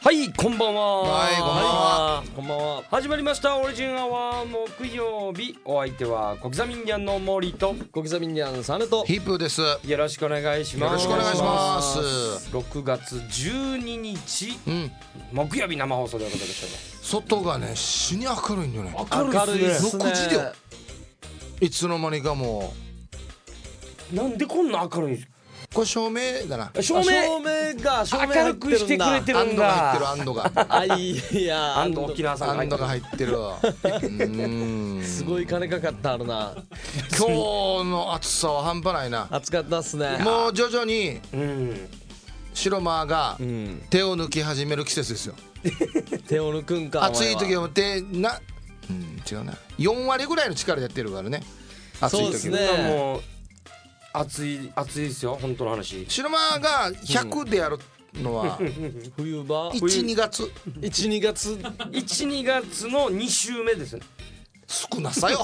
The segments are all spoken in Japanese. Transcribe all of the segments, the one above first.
はい、こんばんは。 はい、こんばんは。 こんばんは。 始まりましたオリジンアワー木曜日。お相手は小刻みインディアンの森と小刻みインディアンサネとヒップです。よよろしくお願いします。 ろしくお願いします。 6月12日、木曜日生放送でお届けしております。 外がね死に明るいんだよね。 明るいですね。 6時でよ。いつの間にかもなんでこんな明るいんですか。 これ照明だな。 照明明明るくしてくれてるん安堵が入ってるだ。 安堵があ、いや安藤沖縄さんが安堵が入ってる。 すごい金かかったあるな。 今日の暑さは半端ないな。 暑かったっすね。 もう徐々にうん白間が手を抜き始める季節ですよ。 手を抜くんか。 暑い時は手な、違うな、4割ぐらいの力でやってるからね。暑い時そうですね。 今もう暑いですよ、本当の話。 白間が100でやるのは冬場 1,2 月 1,2 月 1,2 月の2週目ですね。 少なさよ。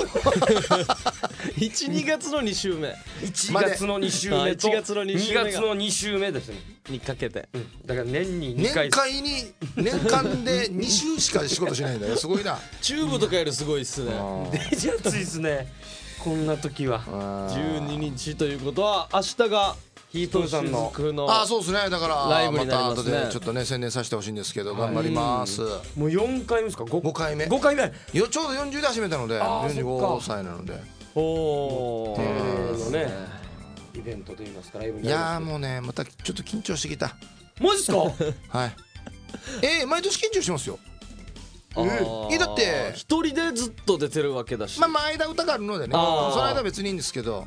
1,2 月の2週目 1月の2週目と 1月の2週 2 目が月の2週目ですね。 にかけて、 だから年に2回年間で2週しか仕事しないんだよ。すごいな。 チューブとかよりすごいっすね。 デジ暑いですね、こんな時は。 12日ということは明日がヒープーさんのひとしずくのそうですね。だからライブになりますねまた後でちょっとね宣伝させてほしいんですけど、頑張ります。 もう4回目ですか。 5回目 5回目ちょうど40で始めたので45歳なので。 お定ー例のねイベントといいますかライブにいなりますけど。 やーもうねまたちょっと緊張してきた。 マジっすか。 はい毎年緊張しますよ。だって一人でずっと出てるわけだし、 間歌があるのでね、その間は別にいいんですけど、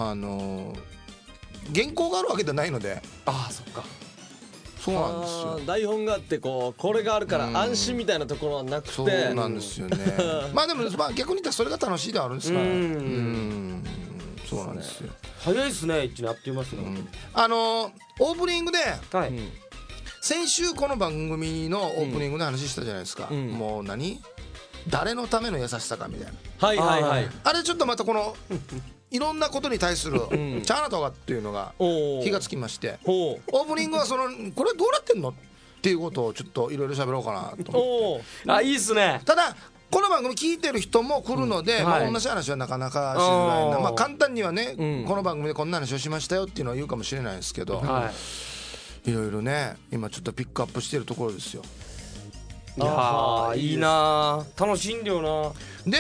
原稿があるわけじゃないので。 そっか。 そうなんですよ。 台本があってこれがあるから安心みたいなところはなくて、 そうなんですよね。でも逆に言ったらそれが楽しいではあるんですから。そうなんですよ。 早いですね、1年あっという間ですね。 オープニングではい。 先週この番組のオープニングで話したじゃないですか。もう誰のための優しさかみたいな。 はいはいはい。 あれちょっとまたこのいろんなことに対するチャーナとかっていうのが火がつきまして、オープニングはこれどうなってんのっていうことをちょっといろいろ喋ろうかなと思って。 いいっすね。 ただこの番組聞いてる人も来るので、同じ話はなかなかしづらいな。簡単にはね、この番組でこんな話をしましたよっていうのは言うかもしれないですけど、いろいろね今ちょっとピックアップしてるところですよ。 いやーいいな、楽しんでよな。 で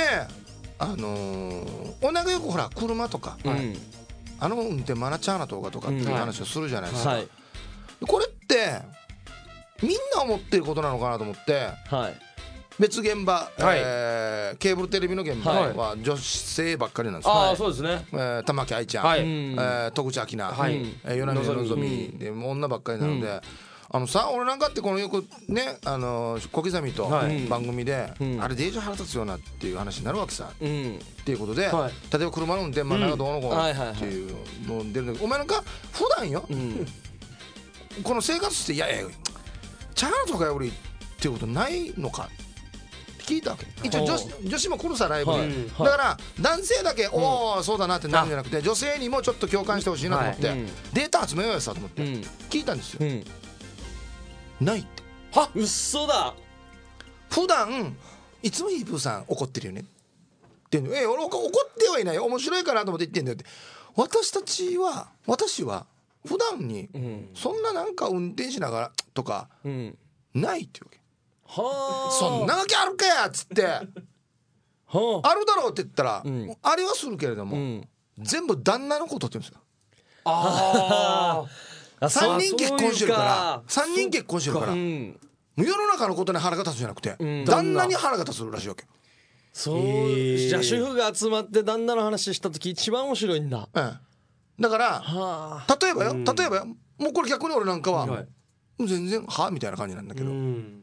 お仲良くほら車とか、運転マナチャーナとかっていう話をするじゃないですか。これってみんな思ってることなのかなと思って、別現場、ケーブルテレビの現場は女性ばっかりなんですよ。 そうですね。 玉木愛ちゃん、戸口明菜、与那嶺のぞみで女ばっかりなので、俺なんかってこのよくね小刻みと番組で、あれデージ腹立つよなっていう話になるわけさ、っていうことで、例えば車の運転マナーがどうのこうのっていうの出るんだけど、お前なんか普段よ、この生活していやチャーナとかよりっていうことないのか聞いたわけ。一応女子も来るさライブに、だから男性だけおおそうだなってなるんじゃなくて、女性にもちょっと共感してほしいなと思って、データ集めようよさと思って聞いたんですよ。ないって。 うっそだ。 普段いつもヒープーさん怒ってるよねって俺怒ってはいないよ、面白いかなと思って言ってんだよって。私は普段にそんななんか運転しながらとかないっていうわけ。そんなわけあるかやっつってあるだろうって言ったら、あれはするけれども、全部旦那のことって言うんですよ。3人結婚してるから3人結婚してるから、世の中のことに腹が立つじゃなくて、旦那に腹が立つらしいわけ。 じゃあ主婦が集まって旦那の話した時一番面白いんだ。 だから例えばよもうこれ逆に俺なんかは全然みたいな感じなんだけど、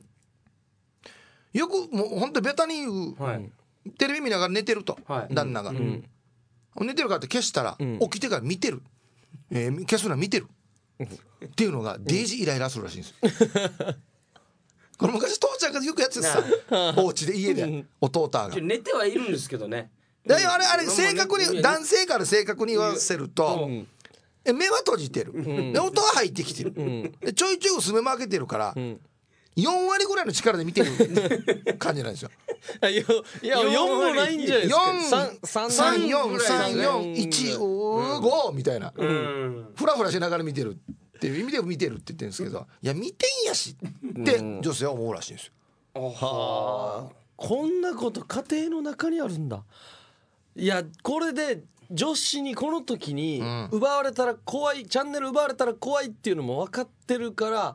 よくもうほんとベタに言う、テレビ見ながら寝てると、旦那が、寝てるからって消したら、起きてから見てる、消すのは見てるっていうのがデージイライラするらしいんですよ。これ昔父ちゃんがよくやってさお家で家で弟が寝てはいるんですけどね。 あれ正確に男性から正確に言わせると、目は閉じてる、で音は入ってきてる、でちょいちょい薄めも開けてるから、 4割ぐらいの力で見てる感じなんですよ。 いや4もないんじゃないですか。 34341みたいな、フラフラしながら見てるっていう意味で見てるって言ってるんですけど、いや見てんやしって女性は思うらしいんですよ。 はあ、こんなこと家庭の中にあるんだ。いやこれで女子にこの時に奪われたら怖い、チャンネル奪われたら怖いっていうのも分かってるから、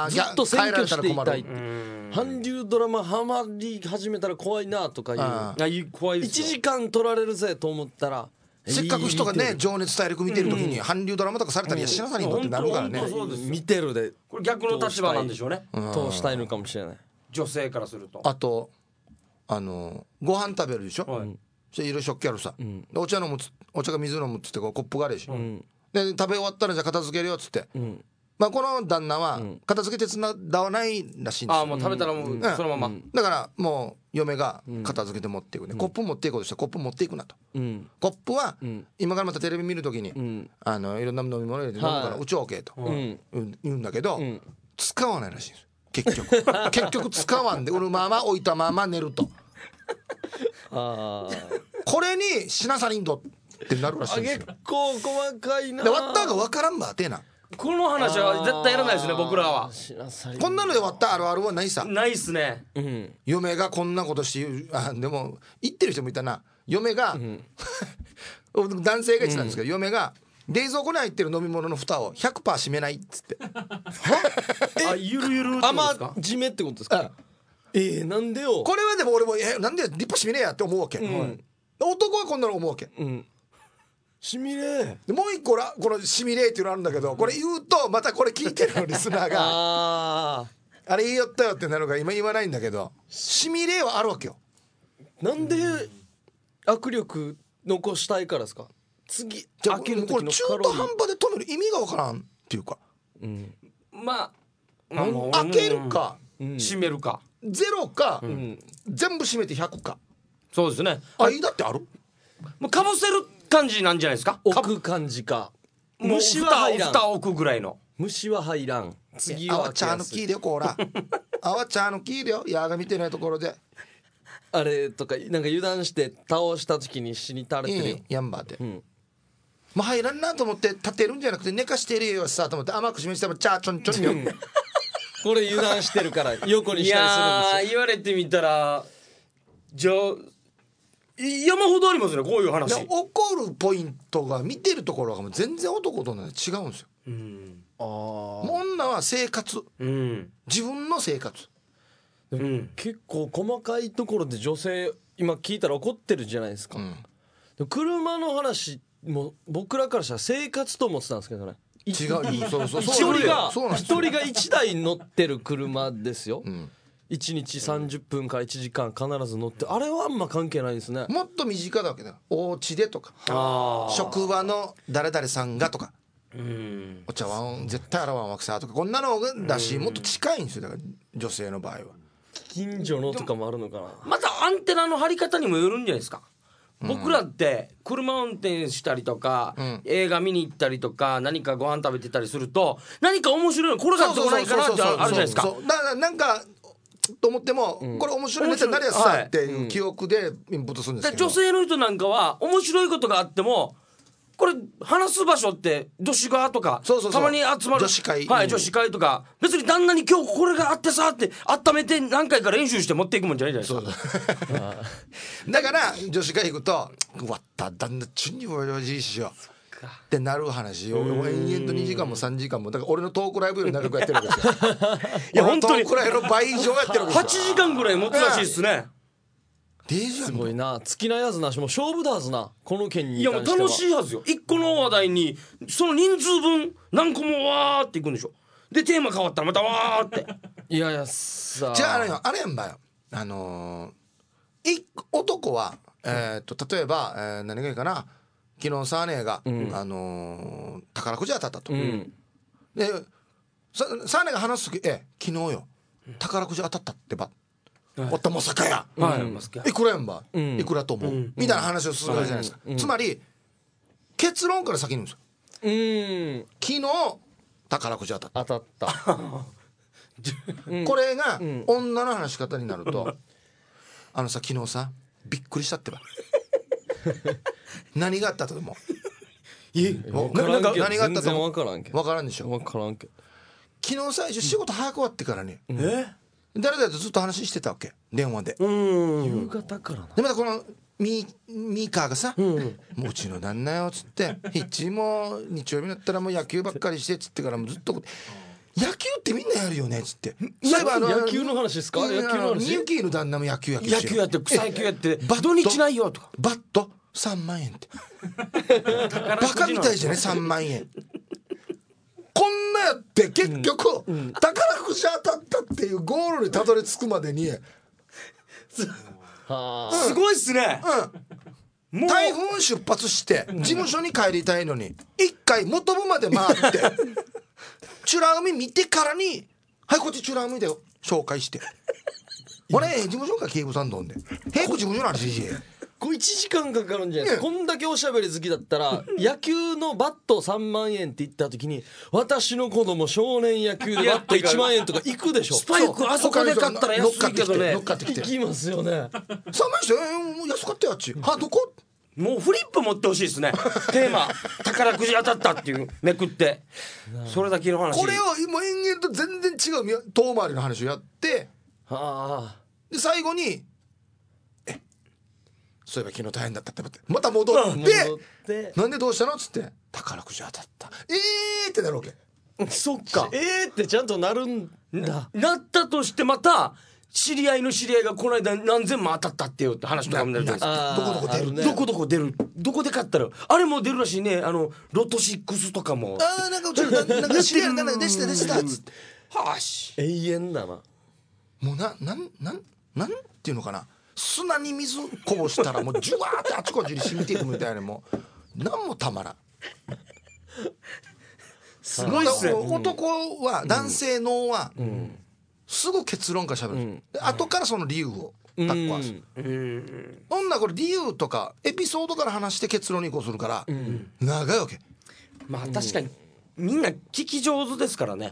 ずっと占拠していたい。韓流ドラマハマり始めたら怖いなとかいう、1時間取られるぜと思ったら、 せっかく人がね情熱大陸見てる時に韓流ドラマとかされたりやしなさにとってなるからね。 見てるでこれ逆の立場なんでしょうね。 通したいのかもしれない、 女性からすると。 あとご飯食べるでしょ、いろいろ食器あるさ、お茶が水飲むっつってコップがあるでしょ、で食べ終わったらじゃあ片付けるよっつって、まあこの旦那は片付け手伝わないらしいんですよ。 もう食べたらもうそのまま、 だからもう嫁が片付けて持っていくね、コップ持っていこうとしたらコップ持っていくなと、コップは今からまたテレビ見るときにいろんな飲み物入れて飲むからうち OK と言うんだけど、使わないらしいんです結局使わんで売るまま置いたまま寝るとこれにしなさりんどってなるらしいんですよ。 結構細かいな。 で割ったが分からんばてな。 この話は絶対やらないですね僕らは。 こんなので割ったあるあるはないさ。 ないっすね、 嫁がこんなことしてでも言ってる人もいたな。嫁が、男性が言ってたんですけど、嫁が冷蔵庫に入ってる飲み物の蓋を 100% 閉めないっつってゆるゆるってことですか。 甘締めってことですか。なんでよ。 これはでも俺もなんで立派閉めねえやって思うわけ、男はこんなの思うわけ、 しみれでもう一個このしみれっていうのあるんだけど、これ言うとまたこれ聞いてるのリスナーがあれ言いよったよってなるから今言わないんだけど、しみれはあるわけよ。 なんで握力残したいからですか。次開ける時のカロリー、 これ中途半端で止める意味がわからんっていうか、 まあ開けるか閉めるか 0か、全部閉めて100か。 そうですね。 間ってある？ もうかぶせる感じなんじゃないですか。 置く感じか。 虫は入らん。蓋置くぐらいの。 虫は入らん。次はあわちゃーのキーだよこらあわちゃーのキーだよ、矢が見てないところであれとかなんか油断して倒した時に死に垂れてるよ、 やんばって、もう入らんなと思って立てるんじゃなくて寝かしてるよさと思って甘く示してもチャーちょんちょんよこれ油断してるから横にしたりするんですよ。 言われてみたらじゃあ山ほどありますねこういう話。 怒るポイントが見てるところがもう全然男とね違うんですよ。女は生活、自分の生活、 結構細かいところで女性今聞いたら怒ってるじゃないですか、車の話も僕らからしたら生活と思ってたんですけどね。 違うそう一人が1台乗ってる車ですよ、1日30分から1時間必ず乗って、あれはあんま関係ないんですね。 もっと身近だわけだよ。お家でとか職場の誰々さんがとか、お茶碗絶対洗わんわけさとかこんなのだし、もっと近いんですよ。だから女性の場合は近所のとかもあるのかな。 またアンテナの張り方にもよるんじゃないですか。僕らって車運転したりとか、映画見に行ったりとか何かご飯食べてたりすると何か面白いのこれがどこないかなってあるじゃないですか。だからなんかと思っても、これ面白いネタになるやつさっていう記憶でインプットするんですけど、 女性の人なんかは面白いことがあってもこれ話す場所って女子側とかたまに集まる女子会、 女子会とか別に旦那に今日これがあってさって温めて何回か練習して持っていくもんじゃないじゃないですか。 だから女子会行くとうわった旦那チュンにおじいしよってなる話を延々と2時間も3時間もだから俺のトークライブより長くやってるわけですよいや本当にトークライブの倍以上やってるわけですよ。 8時間ぐらい持つらしいっすね。 すごいな。尽きないはずなしもう勝負だはずなこの件に関しては。 いやもう楽しいはずよ。1個の話題にその人数分何個もわーっていくんでしょ。でテーマ変わったらまたわーっていやいやさじゃああれやんばよ男は例えば、何がいいかな、昨日サーネが、宝くじ当たったと、でサーネが話す時昨日よ宝くじ当たったってばおったまさかや、いくらやんば、いくらと思う、みたいな話をするわけじゃないですか、つまり結論から先に言うんですよ。昨日宝くじ当たったこれが女の話し方になると、あのさ昨日さびっくりしたってば何があったとでも分からんけど何があったと全然も分からんけど分からんでしょ。 分からんけど昨日最初仕事早く終わってからね、 え誰々とずっと話してたわけ電話で。 夕方からなでまたこのミーカーがさ、もううちの旦那よっつってヒッチも日曜日になったらもう野球ばっかりしてっつってからもうずっと野球ってみんなやるよねっつって。そういえば野球の話ですか？野球の話。 みゆきの旦那も野球野球やって草野球やって土日ないよとかバット3万円ってバカみたいじゃね3万円こんなやって結局、宝くじ当たったっていうゴールにたどり着くまでに、 はすごいっすね。もう台風出発して事務所に帰りたいのに一回元部まで回って美ら海見てからにはいこっち美ら海だよ紹介して俺事務所か警部さんどんで平子事務所の話しこれ1時間かかるんじゃないですか。こんだけおしゃべり好きだったら野球のバット3万円って言った時に私の子供少年野球でバット1万円とか行くでしょ。 スパイクあそこで買ったら安いけどね乗っかってきて行きますよね。 3万円して安かったよあっちはどこもうフリップ持ってほしいですね。テーマ宝くじ当たったっていうめくってそれだけの話。 これをもう延々と全然違う遠回りの話をやってはあで最後にそういえば昨日大変だったってまた戻ってなんでどうしたのっつって宝くじ当たったってなるわけ。 そっかってちゃんとなるんだ。 なったとしてまた知り合いの知り合いがこの間何千も当たったっていう話とかもなるじゃないですか。 どこどこ出るねどこどこ出るどこで買ったらあれも出るらしいね。ロト6とかもなんかうちのなんか知り合いなんかでしたっつってはし永遠だな。 もうなんていうのかな砂に水こぼしたらもうジュワーってあちこちに染みていくみたいなもう何もたまらん。 すごいっすね。 男は男性脳はすぐ結論からしゃべる、後からその理由をタッコわす。女これ理由とかエピソードから話して結論に移行するから長いわけ。 まあ確かにみんな聞き上手ですからね。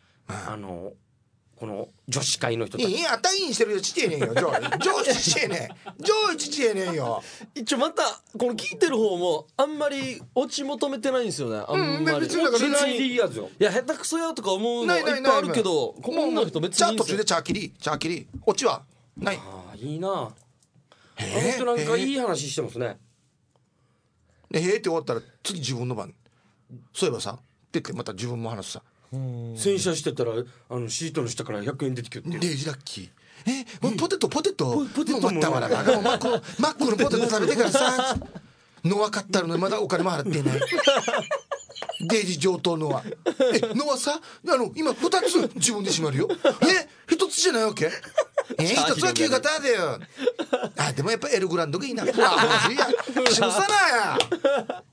この女子会の人たち。 いやあたいにしてるよちちえねんよ上位ちちえねん上位ちちえねんよ。 一応またこの聞いてる方もあんまりオチ求めてないんですよね。あんまり別にだから別にいいやつよ。 いや下手くそやとか思うのないいっぱいあるけどこんな人別チャートついにいいんですよ。 てチャーキリオチはない。 ああいいな。あの人なんかいい話してますね。 でへーって終わったら次自分の番そういえばさって言ってまた自分も話すさ洗車してたらシートの下から100円出てきよっていう。 レジラッキーもうポテトポテトももう待ったわらもうマックのポテト食べてからさのわかったのにまだお金も払っていないデイジ上等のはのはさ今2つ自分で閉まるよ1つじゃないわけ1つは旧型だよでもやっぱエルグランドがいいなほら欲しいやしぶさなや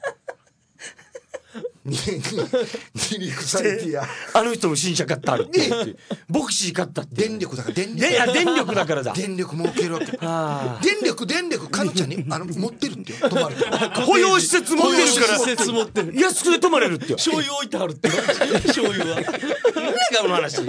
にリクサイティアあの人も新車買ったって言ってボクシー買ったって電力だから電力だからだ。 電力儲けるわけ電力カヌちゃんに持ってるってよ泊まる保養施設持ってるから施設持ってる安くで泊まれるってよ。 醤油置いてあるって醤油は何がこの話。 は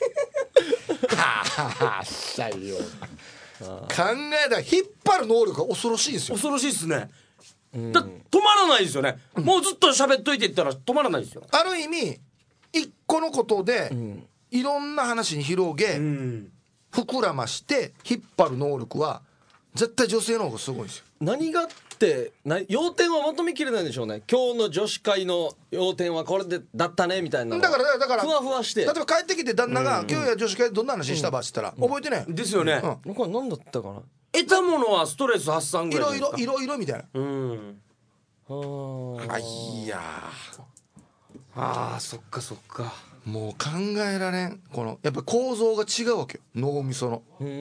あさいよ考えたら引っ張る能力が恐ろしいんですよ。 恐ろしいですね。止まらないですよね。もうずっと喋っといて言ったら止まらないですよ。 ある意味一個のことでいろんな話に広げ膨らまして引っ張る能力は絶対女性の方がすごいんですよ。 何がって要点はまとめきれないんでしょうね。今日の女子会の要点はこれでだったねみたいなのだからふわふわして例えば帰ってきて旦那が今日や女子会でどんな話したばって言ったら覚えてねですよね。 これ何だったかな。 得たものはストレス発散ぐらいですか。 いろいろみたいなはいいやそっかそっか。 もう考えられんこのやっぱ構造が違うわけよ脳みその。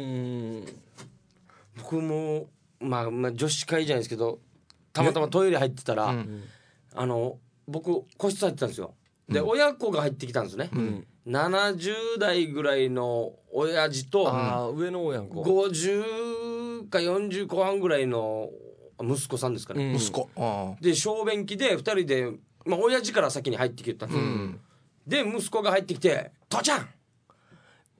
僕もまあ女子会じゃないですけどたまたまトイレ入ってたら僕個室入ってたんですよ。で親子が入ってきたんですね。70代ぐらいの親父と上の親子 50か40後半ぐらいの息子さんですかね。 息子で小便器で2人で親父から先に入ってきたんですよ。で息子が入ってきて「父ちゃん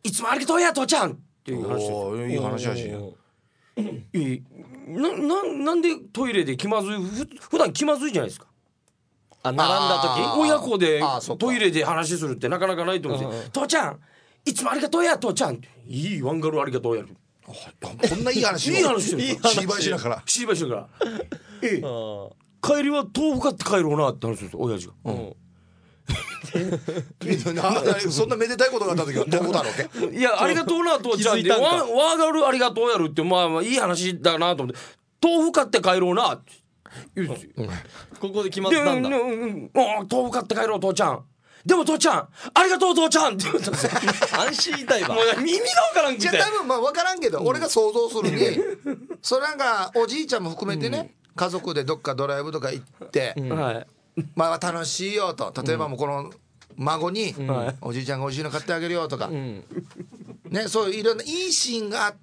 いつもありがとうや父ちゃんっていう話ですよ。 おーいい話やし。 なんでトイレで気まずい普段気まずいじゃないですか。 並んだ時親子でそうかトイレで話するってなかなかないと思うんですよ。父ちゃんいつもありがとうや父ちゃん。いいワンガルありがとうやる。 こんないい話いい話してる。 いい話芝居しながら。 芝居してるから。 あ帰りは豆腐買って帰ろうなって話するんですよ親父が。 そんなめでたいことがあった時はどうだろうけ。 いやありがとうな父ちゃんって気づいたんかワーガルありがとうやるってまあいい話だなと思って豆腐買って帰ろうなって言うんですよ。 ここで決まったんだ。 豆腐買って帰ろう父ちゃん。でも父ちゃんありがとう父ちゃんって言ったんですよ。 安心痛いわもう耳がわからんくて。 じゃあ多分まあ分からんけど、俺が想像するにそれなんかおじいちゃんも含めてね、家族でどっかドライブとか行って、 はいまあ楽しいよと、例えばもうこの孫におじいちゃんがおいしいの買ってあげるよとか、ね、そういういろんないいシーンがあって、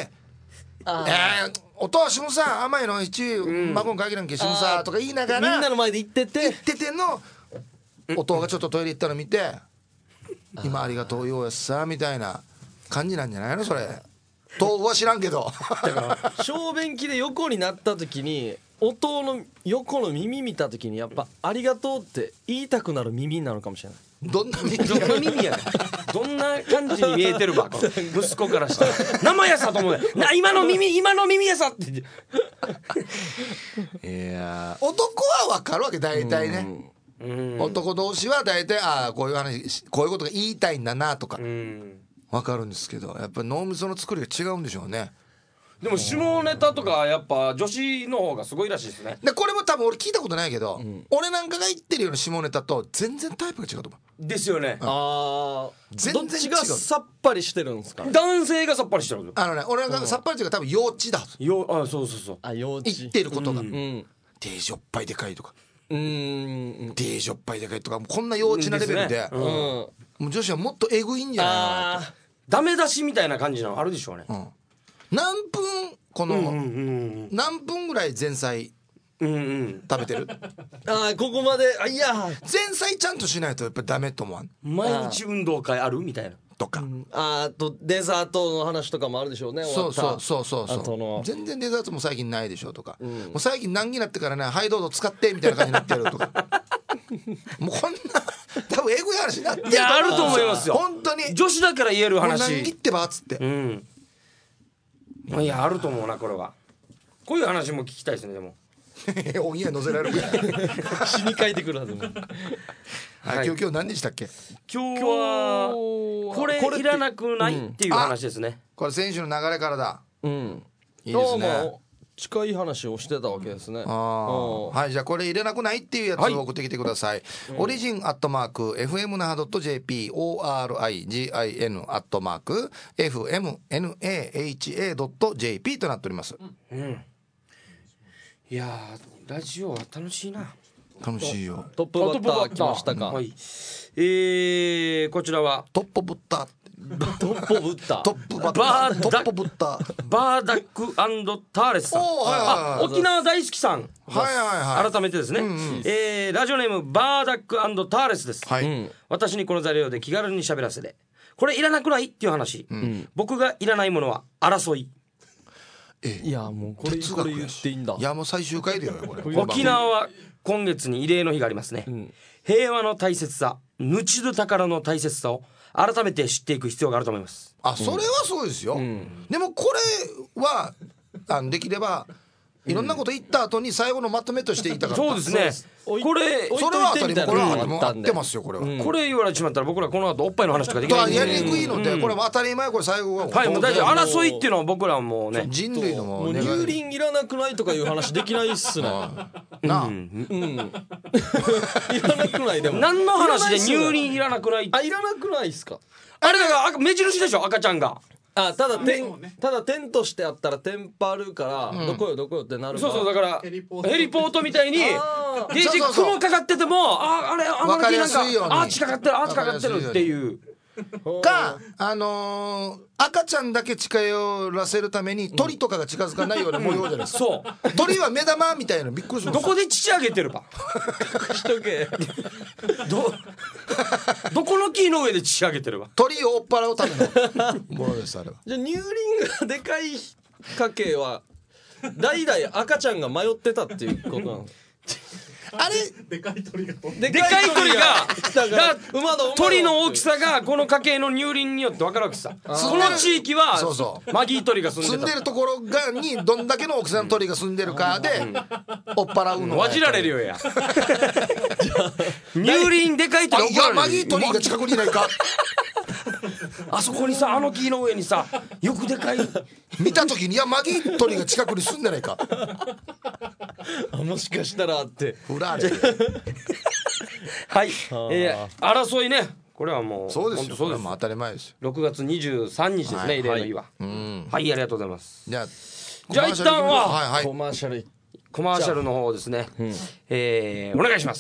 お父しもさ甘いの一孫に限らんけしもさとか言いながらみんなの前で言っててのお父がちょっとトイレ行ったの見て今ありがとうよやさみたいな感じなんじゃないのそれ。豆腐は知らんけどだから小便器で横になった時に音の横の耳見た時にやっぱありがとうって言いたくなる耳なのかもしれない。 どんな耳どんな耳やねん。どんな感じに見えてるば息子からしたら生やさと思うね今の耳やさって言って。 いや男は分かるわけ大体ね、男同士は大体こういう話こういうことが言いたいんだなとか分かるんですけど、やっぱり脳みその作りが違うんでしょうね。 でも下ネタとかやっぱ女子の方がすごいらしいですね。 でこれも多分俺聞いたことないけど、俺なんかが言ってるような下ネタと全然タイプが違うと思う。 ですよね。 全然違う。 どっちがさっぱりしてるんですか。 男性がさっぱりしてる。 俺なんかさっぱりというか多分幼稚だ。 そうそうそう。 幼稚言ってることが、 うんデージおっぱいでかいとか、 うんデージおっぱいでかいとか、もうこんな幼稚なレベルで、もう女子はもっとエグいんじゃないかなと。 ダメ出しみたいな感じなのあるでしょうね。 何分この、何分ぐらい前菜食べてるここまでいや前菜ちゃんとしないとやっぱダメと思わん毎日運動会あるみたいなとか、 あとデザートの話とかもあるでしょうね。 そうの全然デザートも最近ないでしょとか、もう最近難儀になってからねはいどうぞ使ってみたいな感じになってるとかもうこんな多分エグい話になってる。 いやあると思いますよ本当に女子だから言える話。 難儀ってばっつって、 いやあると思うなこれは。こういう話も聞きたいですねでも。 オンエア載せられるから死に書いてくるはずも今日何でしたっけ。 今日はこれいらなくないっていう話ですね。 これ選手の流れからだ。 いいいですね。 近い話をしてたわけですね。 はい、じゃあこれ入れなくないっていうやつを送ってきてください。オリジンアットマーク fmnaha.jp origin アットマーク fmnaha.jp となっております。 いやラジオは楽しいな。 楽しいよ。 トップバッター来ましたか。 こちらはトップブッタートップブッタートップバッタートップブッターバーダック&ターレスさん、沖縄大好きさん、改めてですね、ラジオネームバーダック&ターレスです、私にこの材料で気軽に喋らせてこれいらなくないっていう話、僕がいらないものは争い。 いやもうこれ言っていいんだ。 いやもう最終回だよこれ。 沖縄は今月に慰霊の日がありますね、平和の大切さ、ぬちど宝の大切さを改めて知っていく必要があると思います。 それはそうですよ、でもこれはできればいろんなこと言った後に最後のまとめとして言いたかった。 そうですね。これそれは当たり前、これは合ってますよこれは。 これ言われてしまったら僕らこの後おっぱいの話とかできないんでやりにくいので、これも当たり前、これ最後ははいもう大丈夫。争いっていうのは僕らはもうね人類のもう乳輪いらなくないとかいう話できないっすね。 なあ、 いらなくない。でも何の話で乳輪いらなくない。 いらなくないっすか。 あれだから目印でしょ赤ちゃんが。 ただ点としてあったらテンパるからどこよどこよってなるから。 そうだからヘリポートみたいにゲージ雲かかっててもあれ分かりやすいようにアーチかかってるっていうか赤ちゃんだけ近寄らせるために鳥とかが近づかないような模様じゃないですか、 そう鳥は目玉みたいなびっくりするんですよ。 どこで乳上げてるばしとけどこの木の上で乳上げてるば。 鳥を追っ払うためのものですあれは。 じゃあ乳輪がでかい家系は代々赤ちゃんが迷ってたっていうことなの。 あれでかい鳥がでかい鳥がだから馬の鳥の大きさがこの家系の乳輪によって分かるわけさ。この地域はそうそうマギー鳥が住んでた。 住んでるところがにどんだけの大きさの鳥が住んでるかで追っ払うのわじられるよや。乳輪でかい鳥いやマギー鳥が近くにいないかあそこにさ、あの木の上にさ、よくでかい見た時にいやマギー鳥が近くに住んでないかあもしかしたらってフラーレはい、争いね。これはもうそうですよ。 本当そうです。 これはもう当たり前ですよ。 6月23日ですね、 はい慰霊の日は。はい、ありがとうございます。 じゃあ一旦ははいはいコマーシャルコマーシャルの方ですね、お願いします。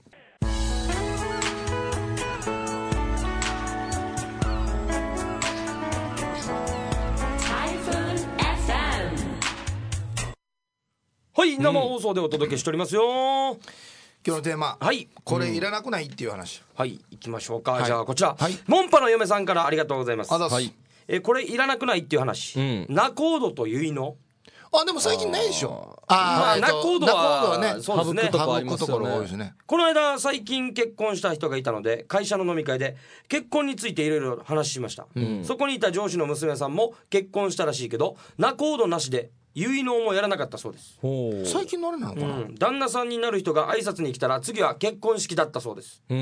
はい、生放送でお届けしておりますよ。 今日のテーマ、 はい、 これいらなくないっていう話。 はい行きましょうか、 はいじゃあこちら、 はいモンパの嫁さんからありがとうございます。 あざっす、 はいこれいらなくないっていう話、仲人と結納。 あでも最近ないでしょ。 まあ仲人はねそうですね、 省くところ多いですね。 この間最近結婚した人がいたので会社の飲み会で結婚についていろいろ話しました、そこにいた上司の娘さんも結婚したらしいけど仲人なしで結納もやらなかったそうです、 最近のあれなのかな、 旦那さんになる人が挨拶に来たら次は結婚式だったそうです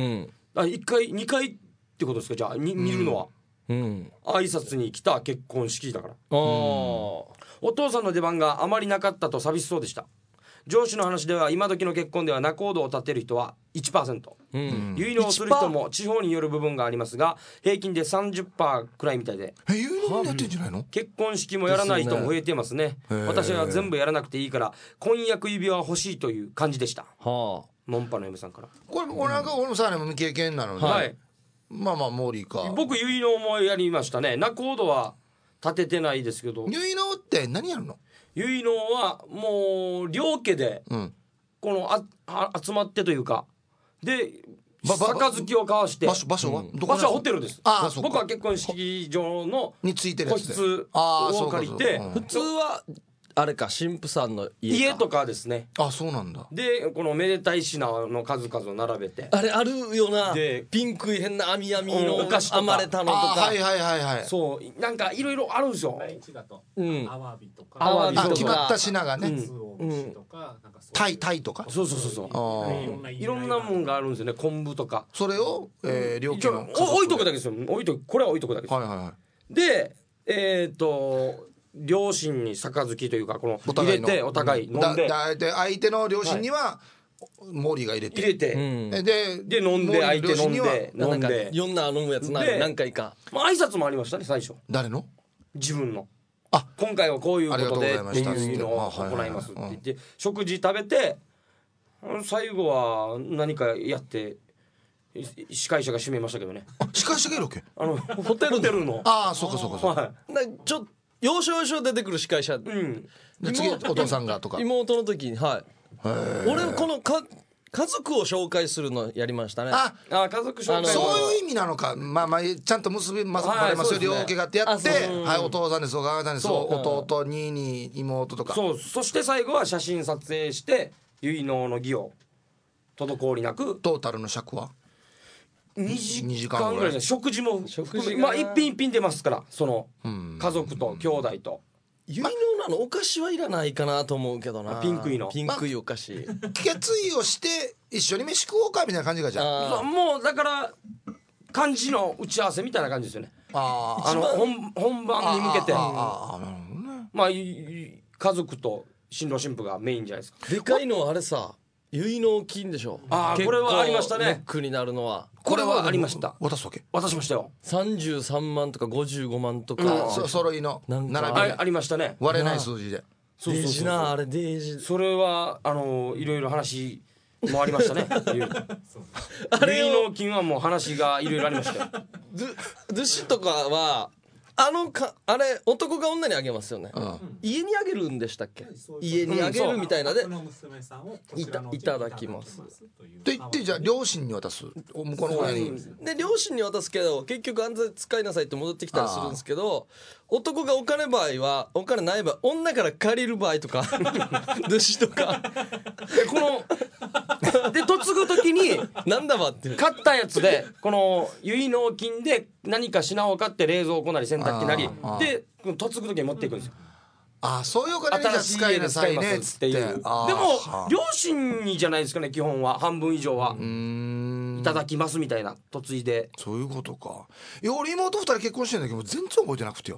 。1回2回ってことですか。じゃあ見るのは、挨拶に来た結婚式だから。お父さんの出番があまりなかったと寂しそうでした。上司の話では今時の結婚では仲人を立てる人は 1%、結納をする人も地方による部分がありますが平均で 30% くらいみたいで、 結納になってんじゃないの。 結婚式もやらない人も増えていますね。私は全部やらなくていいから婚約指輪は欲しいという感じでした。モンパの嫁さんから。 これ俺なんか俺もさ未経験なので、 はい、 まあまあモーリーか。 僕結納もやりましたね。仲人は立ててないですけど、 結納って何やるの。 結納はもう両家でこの集まってというかで杯を交わして場所はどこ。 場所はホテルです。 ああそうか。 僕は結婚式場のについてる個やつで。 室を借りて、 普通はあれか神父さんの家とかですね。 あそうなんだ。 でこのめでたい品の数々を並べて、 あれあるよな。 でピンクい変な網のお菓子とか編まれたのとか。 はいはいはいはい。 そうなんかいろいろあるんですよ。 第一だとアワビとかアワビとか決まった品がね、 カツオ節とかなんかタイとかそういろんなもんがあるんですよね。昆布とかそれを両家の置いとくだけですよ。これは置いとくだけです。 はいはいはい。 で両親に杯というかこの入れてお互い飲んで、 相手の両親にはモーリーが入れてで飲んで相手飲んでなんか4な飲むやつな何回か。 まあ挨拶もありましたね最初。 誰の。 自分のあ今回はこういうことでってありがとうございましたいうのを行いますって言って食事食べて最後は何かやって司会者が締めましたけどね。 司会者がいるわけ。 ホテルのああそうかそうかそうか。 ちょっと要所要所出てくる司会者。 で次お父さんがとか妹の時に俺この家族を紹介するのやりましたね。 あ家族紹介そういう意味なのか。まあまあちゃんと結びますバレますよ。両家がってやってはいお父さんですお母さんです弟に妹とか。 そして最後は写真撮影して結納の儀を滞りなく。 トータルの尺は 2時間ぐらいで食事もまあ一品一品出ますからその家族と兄弟と。 結納なのお菓子はいらないかなと思うけどな。 ピンクいお菓子決意をして一緒に飯食おうかみたいな感じがじゃあもうだから漢字の打ち合わせみたいな感じですよね。本番に向けてまあ家族と新郎新婦がメインじゃないですか。 でかいのはあれさ結納金でしょ。 これはありましたね。 ネックになるのはこれはありました。 渡すわけ。 渡しましたよ。 33万とか55万とか揃いの並びありましたね。 割れない数字で。 デージなあれデージ。 それはいろいろ話もありましたね。結納金はもう話がいろいろありましたよ。 寿司とかはあれ男が女にあげますよね、家にあげるんでしたっけ、家にあげるみたいなで、いただきますって言ってじゃあ両親に渡す、向こうの親にで両親に渡すけど結局安全使いなさいって戻ってきたりするんですけど、男がお金ない場合女から借りる場合とか寿司とかこので嫁ぐ時になんだわって買ったやつでこの結納金で何か品を買って冷蔵庫なり洗濯機なりで嫁ぐ時に持っていくんですよ。 そういうお金に使いなさいねっつって。でも両親にじゃないですかね、基本は半分以上はいただきますみたいな嫁いで。 そういうことか。いや俺妹2人結婚してんだけど全然覚えてなくてよ。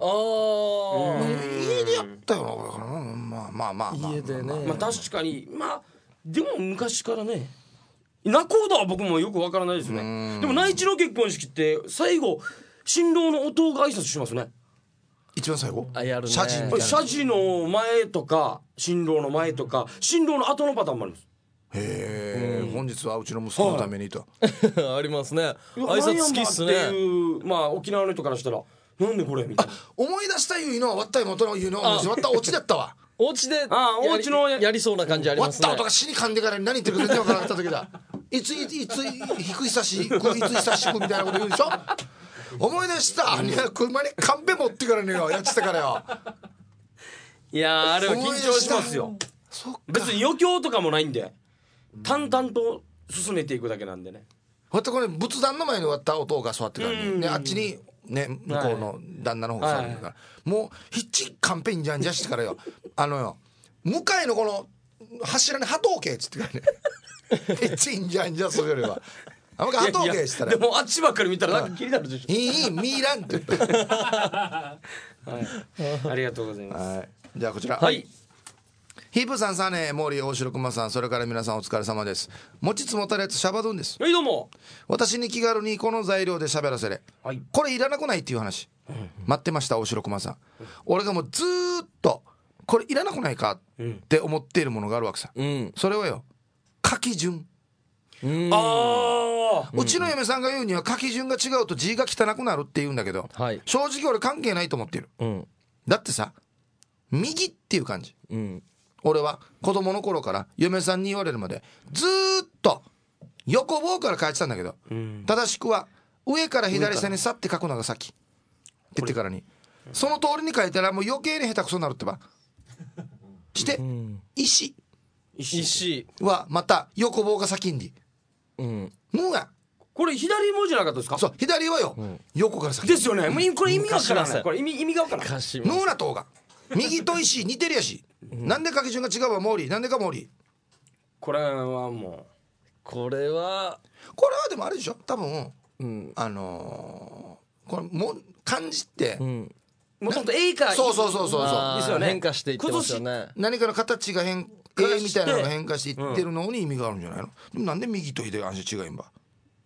家でやったよな。まあ家でね、 確かにでも昔からね、仲人は僕もよくわからないですね。でも内地の結婚式って最後新郎の弟が挨拶しますね。 一番最後やるね、 謝辞みたいな。 謝辞の前とか新郎の前とか新郎の後のパターンもあります。 へえ、本日はうちの息子のためにとありますね。挨拶好きっすね。 っていう沖縄の人からしたらなんでこれみたいな。 思い出したいうのは割った妹の言うの割ったオチだったわ。 お家でお家のやりそうな感じありますね。 割った音が死に噛んでから何言ってるか全然分からなかった時だ。いつ低い差しいつ久しくみたいなこと言うでしょ。思い出した。車にカンペ持ってからねよ、やってたからよ。 いやあれは緊張しますよ。別に余興とかもないんで淡々と進めていくだけなんでね。 これ仏壇の前に割った音が座ってからね、あっちにね向こうの旦那の方が座ってるから、もうひっちカンペにじゃんじゃしてからよ、向かいのこの柱に鳩置けっつってからねひっちんじゃんじゃするよりは鳩置けっつったら、 でもあっちばっかり見たらなんか気になるでしょ。 いいミーランって言ったありがとうございます。 じゃあこちら、ヒープさん、サネ、モーリー、大城熊さん、それから皆さんお疲れ様です。持ちつ持たれやつシャバドゥンです。 どうも。 私に気軽にこの材料で喋らせれ、これいらなくないっていう話、待ってました大城熊さん。俺がもうずーっとこれいらなくないかって思っているものがあるわけさ、それはよ、書き順。うちの嫁さんが言うには書き順が違うと字が汚くなるって言うんだけど、正直俺関係ないと思っている、だってさ、右っていう感じ、俺は子供の頃から嫁さんに言われるまでずーっと横棒から書いてたんだけど、正しくは上から左下にさって書くのが先って言ってからに、その通りに書いたらもう余計に下手くそになるってばして、石はまた横棒が先にのがこれ左文字じゃなかったですか。 そう、左はよ、横から先ですよね。これ意味がわからない。これ意味がわからない。 ノーナとが右と石似てるやし、なんで書き順が違うわモーリー、なんでかモーリー。 これはもうこれはでもあれでしょ多分、これも漢字って、 もともと絵かそうですよね。 変化していってますよね。 何かの形が絵みたいなのが変化していってるのに意味があるんじゃないの。でもなんで右と左が違いんば。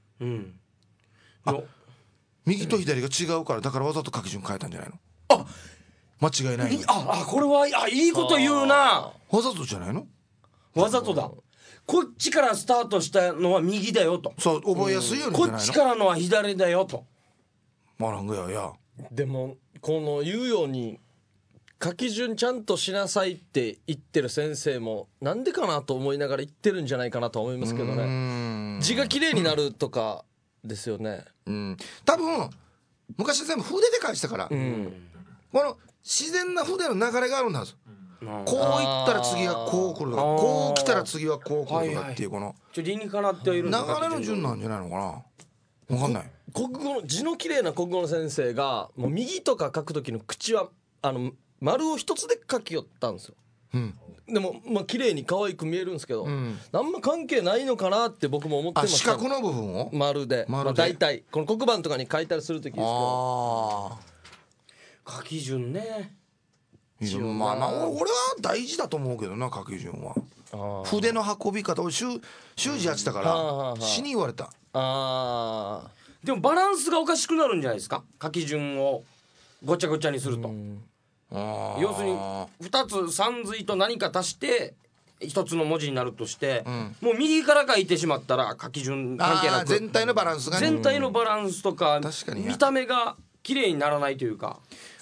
右と左が違うから、だからわざと書き順変えたんじゃないの。間違いない。 これはいいこと言うな。 わざとじゃないの。 わざとだ。こっちからスタートしたのは右だよと。 そう覚えやすいようにじゃないの。 こっちからのは左だよと。 まらんぐや。 でもこの言うように書き順ちゃんとしなさいって言ってる先生もなんでかなと思いながら言ってるんじゃないかなと思いますけどね。字が綺麗になるとかですよね。 多分昔全部筆で書いてたから、この自然な筆の流れがあるんだはず。こういったら次はこう来るとか、こう来たら次はこう来るとかっていうこの理にかなっている流れの順なんじゃないのかな。分かんない。 国語の字の綺麗な国語の先生がもう右とか書く時の口は丸を一つで書きよったんですよ。でも綺麗に可愛く見えるんですけど、何も関係ないのかなって僕も思ってました。 四角の部分を丸で大体この黒板とかに書いたりする時ですけど、 書き順ね。 俺は大事だと思うけどな、書き順は。筆の運び方を習字やってたから死に言われた。 でもバランスがおかしくなるんじゃないですか、書き順をごちゃごちゃにすると。要するに2つ3髄と何か足して一つの文字になるとして、もう右から書いてしまったら書き順関係なく全体のバランスがね、 全体のバランスとか確かに見た目が綺麗にならないというか、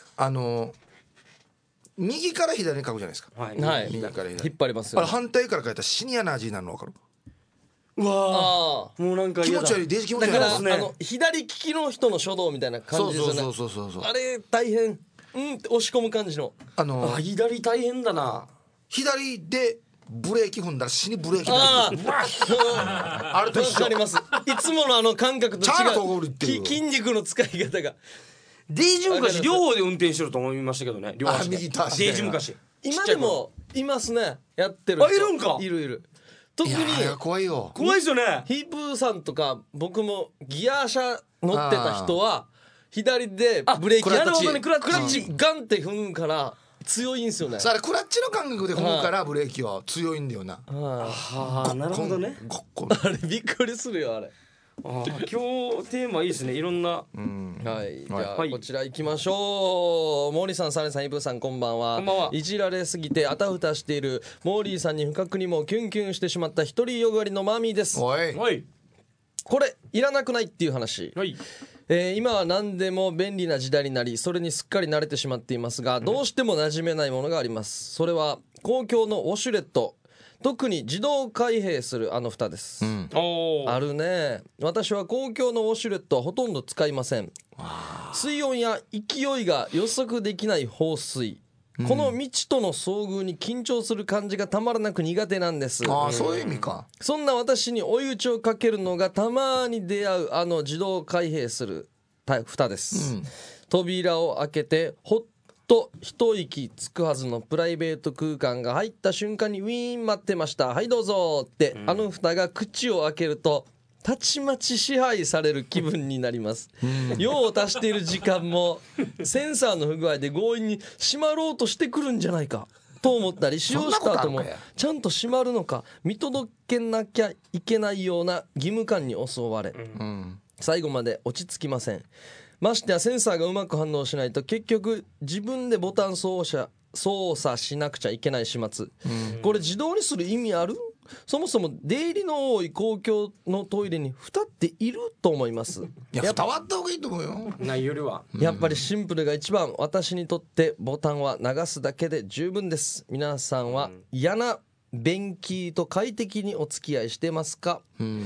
右から左に書くじゃないですか。 はい、 はい右から左引っ張りますよ、 あれ反対から書いたらシニアな味になるの分かる？ うわあもうなんか気嫌だ持ち悪いデージ気持ち悪いだから、 ですね左利きの人の書道みたいな感じですよね。 そうあれ大変って押し込む感じの。 あ左大変だな。 左でブレーキ踏んだら死にブレーキあになるあれと一緒わかります。いつもの感覚とチャーナ違通るっていう筋肉の使い方が。 デイジ昔両方で運転してると思いましたけどね、両足で。 右と足でデイジ昔今でもいますね、やってる人。 あいるんかいる特にいやー怖いよ。 怖いですよね。 ヒープーさんとか僕もギア車乗ってた人は左でブレーキなるほどね、クラッチクラッチガンって踏むから強いんですよね。 さああれクラッチの感覚で踏むからブレーキは強いんだよな。 ああなるほどね。 こっこあれびっくりするよあれ。 今日テーマいいですね、いろんな。 はい、じゃあ、 はいこちら行きましょう。モーリーさん、サネさん、イブさん、こんばんは。 こんばんはいじられすぎてあたふたしているモーリーさんに不覚にもキュンキュンしてしまった一人よがりのマミーです。 おいはいこれいらなくないっていう話。 はい今は何でも便利な時代になり、それにすっかり慣れてしまっていますが、どうしても馴染めないものがあります。それは公共のウォシュレット、特に自動開閉するあの蓋です、 おーあるね。私は公共のウォシュレットはほとんど使いません。水温や勢いが予測できない放水、この未知との遭遇に緊張する感じがたまらなく苦手なんです。 ああそういう意味か。 そんな私に追い打ちをかけるのがたまに出会うあの自動開閉する蓋です、扉を開けてほっと一息つくはずのプライベート空間が入った瞬間にウィーン待ってました、はいどうぞって、あの蓋が口を開けるとたちまち支配される気分になります、用を足している時間もセンサーの不具合で強引に閉まろうとしてくるんじゃないかと思ったり、使用した後もちゃんと閉まるのか見届けなきゃいけないような義務感に襲われ、最後まで落ち着きません。ましてやセンサーがうまく反応しないと結局自分でボタン操作しなくちゃいけない始末、これ自動にする意味ある？そもそも出入りの多い公共のトイレに蓋っていると思います。 いや蓋はあった方がいいと思うよ。 ないよりはやっぱりシンプルが一番。私にとってボタンは流すだけで十分です。皆さんは嫌な便器と快適にお付き合いしてますか？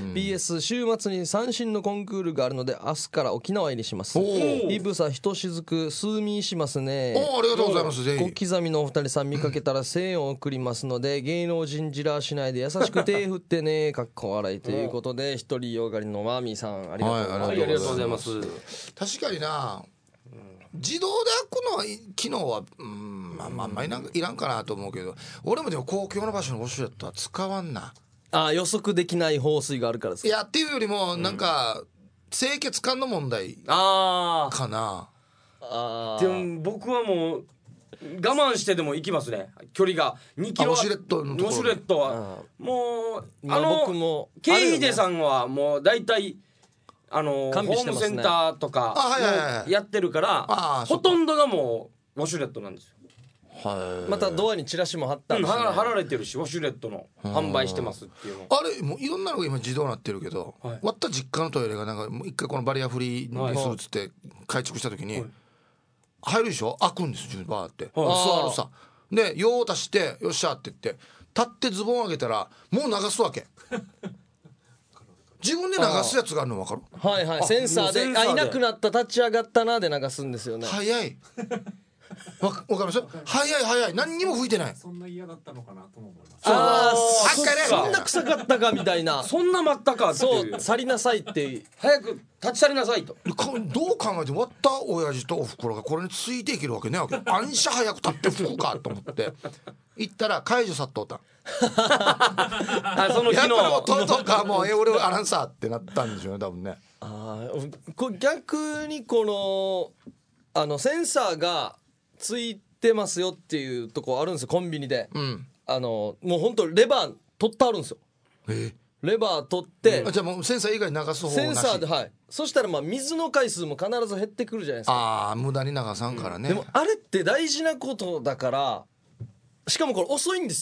PS 週末に三振のコンクールがあるので明日から沖縄入りします。イブさひとしずく数ミしますね。 おありがとうございます。ぜ小ひ刻みのお二人さん見かけたら声援を送りますので、芸能人じらしないで優しく手振ってねかっこ笑いということで、一人よがりのマーミーさんありがとうございます。 はいありがとうございます。 確かにな自動で開くのは機能はまあまあまあいらんかなと思うけど、俺もでも公共の場所のウォシュレットは使わんな。 予測できない放水があるからですか？ いやっていうよりもなんか清潔感の問題あかな。 あでも僕はもう我慢してでも行きますね。距離が2キロウォシュレットのところウォシュレットはもうまあ僕もケイデさんはもう大体ホ完備してますねームセンターとかはいはいはいもやってるからあほとんどがもうウォシュレットなんですよ。 またドアにチラシも貼ったんですね。 貼られてるしウォシュレットの販売してますっていうの。 あれもういろんなのが今自動になってるけど、 はい割った実家のトイレがなんかもう一回このバリアフリーにするっつって改築した時に入るでしょ、開くんですよ自分バーって、座るさで用を足してよっしゃって言って立ってズボン上げたらもう流すわけ自分で流すやつがあるの分かる？ はいはい、センサーでもうセンサーでいなくなった立ち上がったなで流すんですよね。 早いわかります早い何にも吹いてない。 そんな嫌だったのかなとも思います。 ああそっかねそんな臭かったかみたいな。 そんな待ったかっていうそう去りなさいって早く立ち去りなさいと。 どう考えても割った親父とおふくろがこれについていけるわけねえわけ。あんしゃ早く立って吹くかと思って行ったら解除さっとったんその日やっぱりもうのとかもう俺アナウンサーってなったんでしょうね多分ね。 これ逆にこのセンサーがついてますよっていうとこあるんですよコンビニで、もう本当レバー取ってあるんですよ。レバー取って、 じゃあもうセンサー以外に流す方なし。 センサーではいそしたらまあ水の回数も必ず減ってくるじゃないですか。 ああ無駄に流さんからね、 でもあれって大事なことだから、しかもこれ遅いんですよ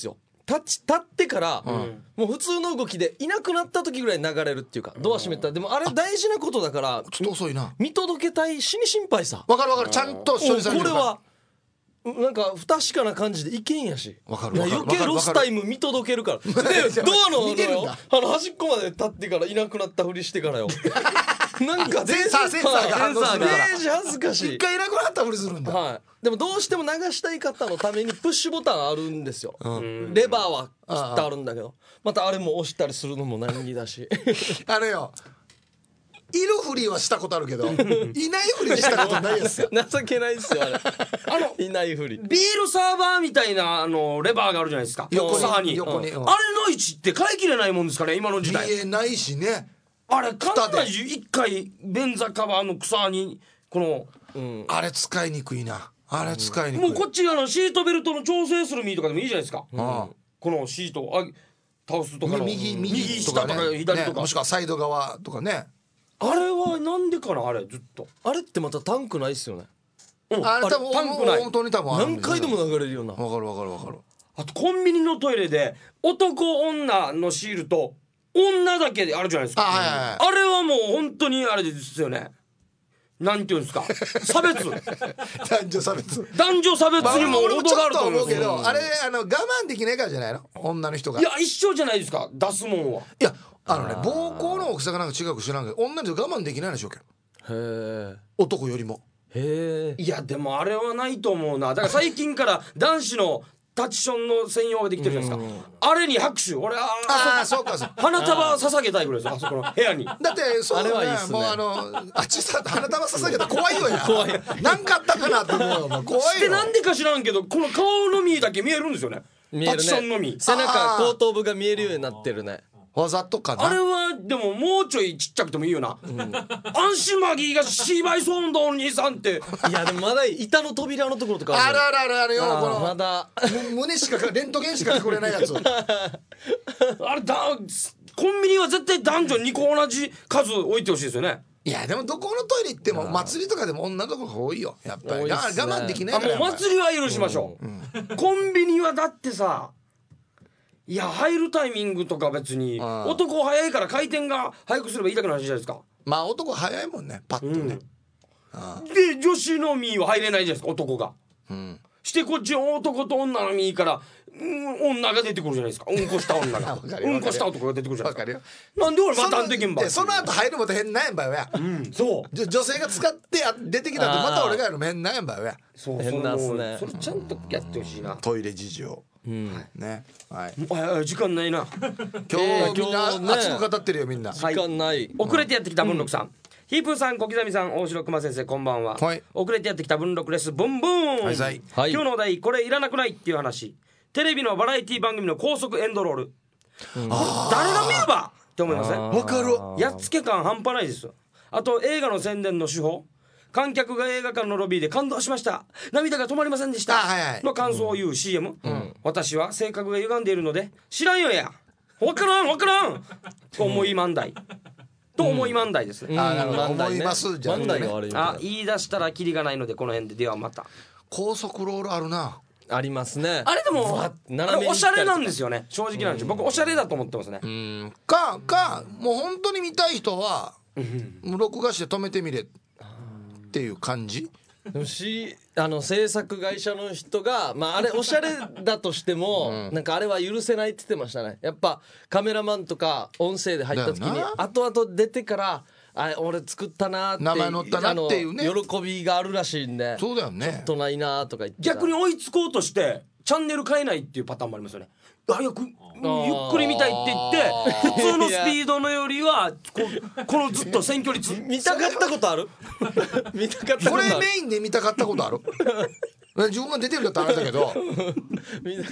立ってから、もう普通の動きでいなくなった時ぐらい流れるっていうか、ドア閉めたら。でもあれ大事なことだから、 ちょっと遅いな。 見届けたい死に心配さ。 わかるわかる、ちゃんと処理されてるから。 これはなんか不確かな感じでいけんやし、 わかるわかる余計ロスタイム見届けるから。でドアの端っこまで立ってからいなくなったふりしてからよ。なんかセンサーが反応するからデージ恥ずかしい。 一回いなくなったふりするんだ。 はい。でもどうしても流したい方のためにプッシュボタンあるんですよ。レバーは切ってあるんだけど、またあれも押したりするのも難儀だし。 あれよ、いるふりはしたことあるけどいないふりしたことないやつよ。 情けないですよあれ。いないふり。 ビールサーバーみたいなレバーがあるじゃないですか、 横にあれの位置って変えきれないもんですかね、今の時代。 見えないしね。 あれ簡単に一回便座カバーの草にこの、 あれ使いにくいな。あれ使いにくい。 もうこっちシートベルトの調整する身とかでもいいじゃないですか、このシートを倒すとかの右下とか左とか、 もしくはサイド側とかね。 あれはなんでかな、あれずっとあれってまたタンクないっすよね。 あれ多分タンクない、 本当に多分あるん何ですよ。 回でも流れるような。 わかるわかるわかる。 あとコンビニのトイレで男女のシールと女だけであるじゃないですか。 はいはいはい。 あれはもう本当にあれですよね、なんていうんですか、差別男女差別。 男女差別にも俺もち程がょっとあると思います思うけど、あれ我慢できないからじゃないの、女の人が。 いや一緒じゃないですか、出すもんは。 いや膀胱の大きさがなんか違うか知らんけど、女の人我慢できないでしょうけど、 へ男よりも。 え。 いやでもあれはないと思うな。だから最近から男子のタッチションの専用ができてるじゃないですか。あれに拍手、俺そうかそうか。 花束捧げたいぐらいですよ、あそこの部屋に。 だってそうあれはいいっすねもうあっちさ花束捧げたら怖いよや。怖い。なんかあったかなって思うよ。もう怖いよ。 でなんでか知らんけどこの顔のみだけ見えるんですよね。 見えるタッチションのみ。 背中後頭部が見えるようになってるね。 わざとかな。 あれはでももうちょいちっちゃくてもいいよな。アンシマギーが芝居ソンドお兄さんって。 いやでもまだ板の扉のところとかあるあるあるあるよ。このまだ胸しかレントゲンしか隠れないやつ。 あれコンビニは絶対男女2個同じ数置いてほしいですよね。 いやでもどこのトイレ行っても祭りとかでも女の子が多いよやっぱり。我慢できないから。 もう祭りは許しましょう、コンビニはだってさ、いや入るタイミングとか別に男早いから回転が早くすればいいだけの話じゃないですか。 まあ男早いもんね、パッとね。 で女子のミーは入れないじゃないですか、男が。してこっち男と女のミーから、女が出てくるじゃないですか。うんこした女がうんこした男が出てくるじゃないですか。 わかるよ。 なんで俺またんでけんば。 その後入るもと変なんやんばよや。 そう女性が使って出てきたってまた俺がやるの変なんやんばよや。 そう変なんすねそれちゃんとやってほしいな。 トイレ事情ね。はい。 時間ないな。 今日みんな今日ね熱く語ってるよみんな。 時間ない。 遅れてやってきた文禄さん、ヒープーさん、小刻みさん、大城熊先生、こんばんは。 はい遅れてやってきた文禄です。ブンブン。 はいはいはい今日のお題、これいらなくないっていう話。テレビのバラエティ番組の高速エンドロール。誰が見ればって思いません？ わかる。 やっつけ感半端ないです。あと映画の宣伝の手法、観客が映画館のロビーで感動しました、涙が止まりませんでした、 はいはいの感想を言う CM、私は性格が歪んでいるので知らんよや、わからんと思い漫才と思い漫才ですね。 なるほど。 万代ね思いますじゃなくてね万代が悪いみたいな言い出したらキリがないのでこの辺で、ではまた。 高速ロールあるな。 ありますね。 あれでもあ斜めにれおしゃれなんですよね、正直なんですよ。僕おしゃれだと思ってますね。 かもう本当に見たい人は録画して止めてみれっていう感じ。 でも制作会社の人が、あれおしゃれだとしても、なんかあれは許せないって言ってましたね。やっぱカメラマンとか音声で入った時にだよな後々出てから俺作ったなーって名前載ったなっていうね喜びがあるらしいんで、 そうだよね。 ちょっとないなーとか言ってた。 逆に追いつこうとしてチャンネル変えないっていうパターンもありますよね。ゆっくり見たいって言って普通のスピードのよりはこのずっと選挙率見たかったことある見たかったこことあるれメインで見たかったことある自分が出てるんだったらあれだけど見たか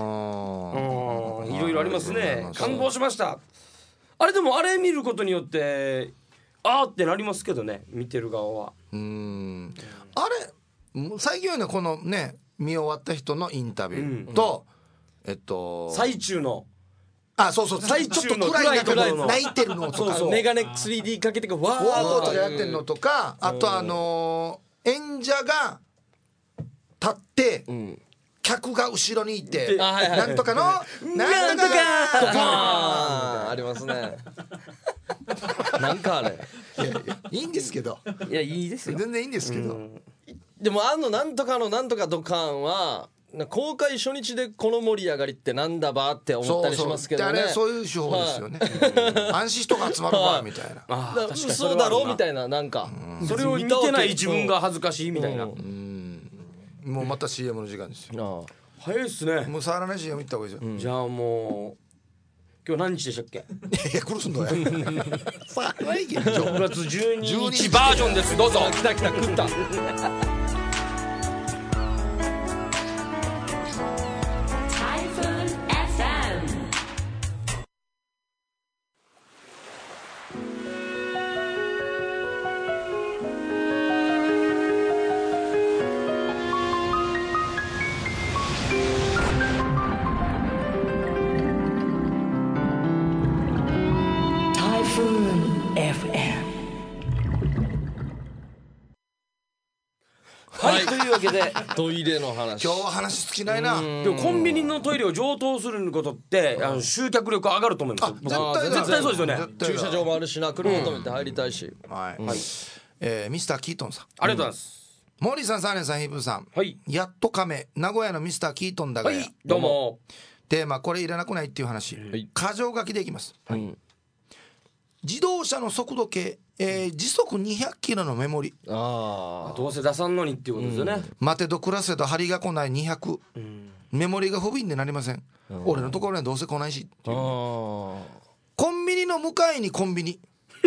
いろいろありますね。感動しました。あれでもあれ見ることによってあーってなりますけどね、見てる側は。 あれ最近はねこのね見終わった人のインタビューと、 最中のそう最ちょっと中の暗い中で暗いところの泣いてるのとかそうメガネ 3D かけてわワードとかやってんののとか、あと演者が立ってキ客が後ろにいてあはいはいなんとかのなんとかありますねなんかあれいいんですけどいやいいですよ。 全然いいんですけど、 でもなんとかのなんとかドカンは公開初日でこの盛り上がりってなんだばって思ったりしますけどね。 であれそういう手法ですよね、安心人が集まるわみたいな、 あだから嘘だろみたいななんかそれを見てない自分が恥ずかしいみたいな。 もうまた CM の時間ですよ。 早いっすね。 もう触らない CM 行った方がいいですよ、 じゃあもう今日何日でしたっけ？ いや殺すんだよさあないけど 6月12日バージョンです。どうぞ。 来た食ったはい、というわけでトイレの話今日は話尽きないな。 でもコンビニのトイレを上等することって集客力上がると思いますよ。絶対そうですよね。 駐車場もあるしな車止めて入りたいし、 はい、 はい、 ミスターキートンさん、 ありがとうございます。 モーリーさん、サーネンさん、ヒープーさん、 はい、 やっと亀名古屋のミスターキートンだがや、 はい、どうも。 テーマこれいらなくないっていう話、箇条書きでいきます、自動車の速度計、時速200キロのメモリ、 あどうせ出さんのにっていうことですよね。 待てど暮らせど針が来ない200、メモリが不憫でなりません、俺のところにはどうせ来ないしっていうコンビニの向かいにコンビニ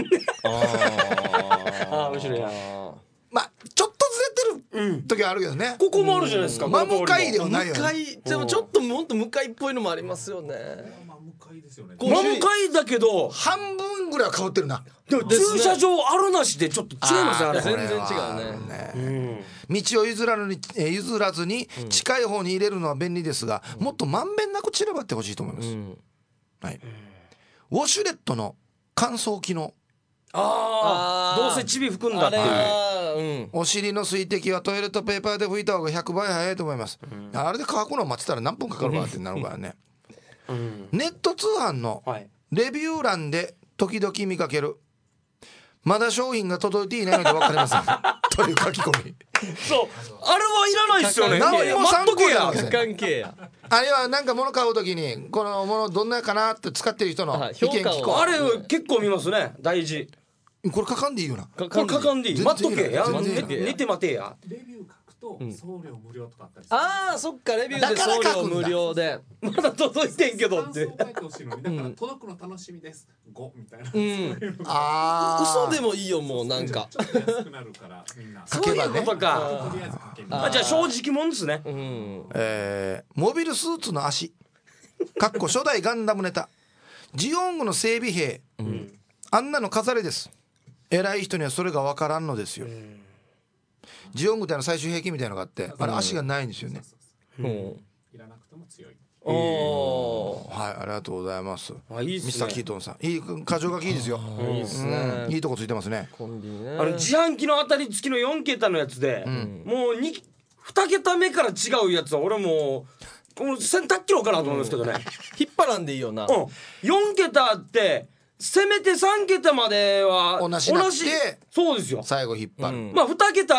ああ面白いな。 まあちょっとずれてる時はあるけどね、 ここもあるじゃないですか。 まあ向かいではないよね、 向かいでもちょっともっと向かいっぽいのもありますよね。 まあ向かいですよね。 真向かいだけど半分ぐらいは変わってるな、 でも駐車場あるなしでちょっと違いますねあれ。 全然違うね。 道を譲らずに近い方に入れるのは便利ですが、もっとまんべんなく散らばってほしいと思います、はい、ウォシュレットの乾燥機能、 ああどうせチビ含んだっていう。 お尻の水滴はトイレットペーパーで拭いた方が100倍早いと思います、あれで乾くのを待ってたら何分かかるかってなるからね、ネット通販のレビュー欄で時々見かけるまだ商品が届いていないので分かりませんという書き込み、 そうあれはいらないっすよね。 何も参考になりません。 関係やあれはなんか物買うときにこの物どんなかなって使ってる人の意見聞こう。 あれ結構見ますね。大事。 これ書かんでいいよな。 これ書かんでいい。待っとけや。 全然いい寝て待てや。 レビュー書くと送料無料とかあったりする。 ああそっかレビューで送料無料でまだ届いてんけどって。 感想を書いてほしいのにだから届くの楽しみです5みたいな。 嘘でもいいよもうなんかちょっと安くなるからみんな。 そういうことか。 とりあえず書けみたいな。 じゃあ正直もんですね。 モビルスーツの足かっこ初代ガンダムネタジオングの整備兵、あんなの飾りです。偉い人にはそれが分からんのですよ。ジオングって最終兵器みたいなのがあってあれ足がないんですよね。 いらなくても強い。 はいありがとうございます。 いいっすね。 ミスターキートンさんいい箇条書きいいですよ。 いいっすね。 いいとこついてますね。 コンビニね。 自販機の当たり付きの4桁のやつで、もう2桁目から違うやつは俺もう洗濯機ろうかなと思うんですけどね。 引っ張らんでいいよな。 4桁ってせめて3桁までは同じなってそうですよ。 最後引っ張る、 まあ2桁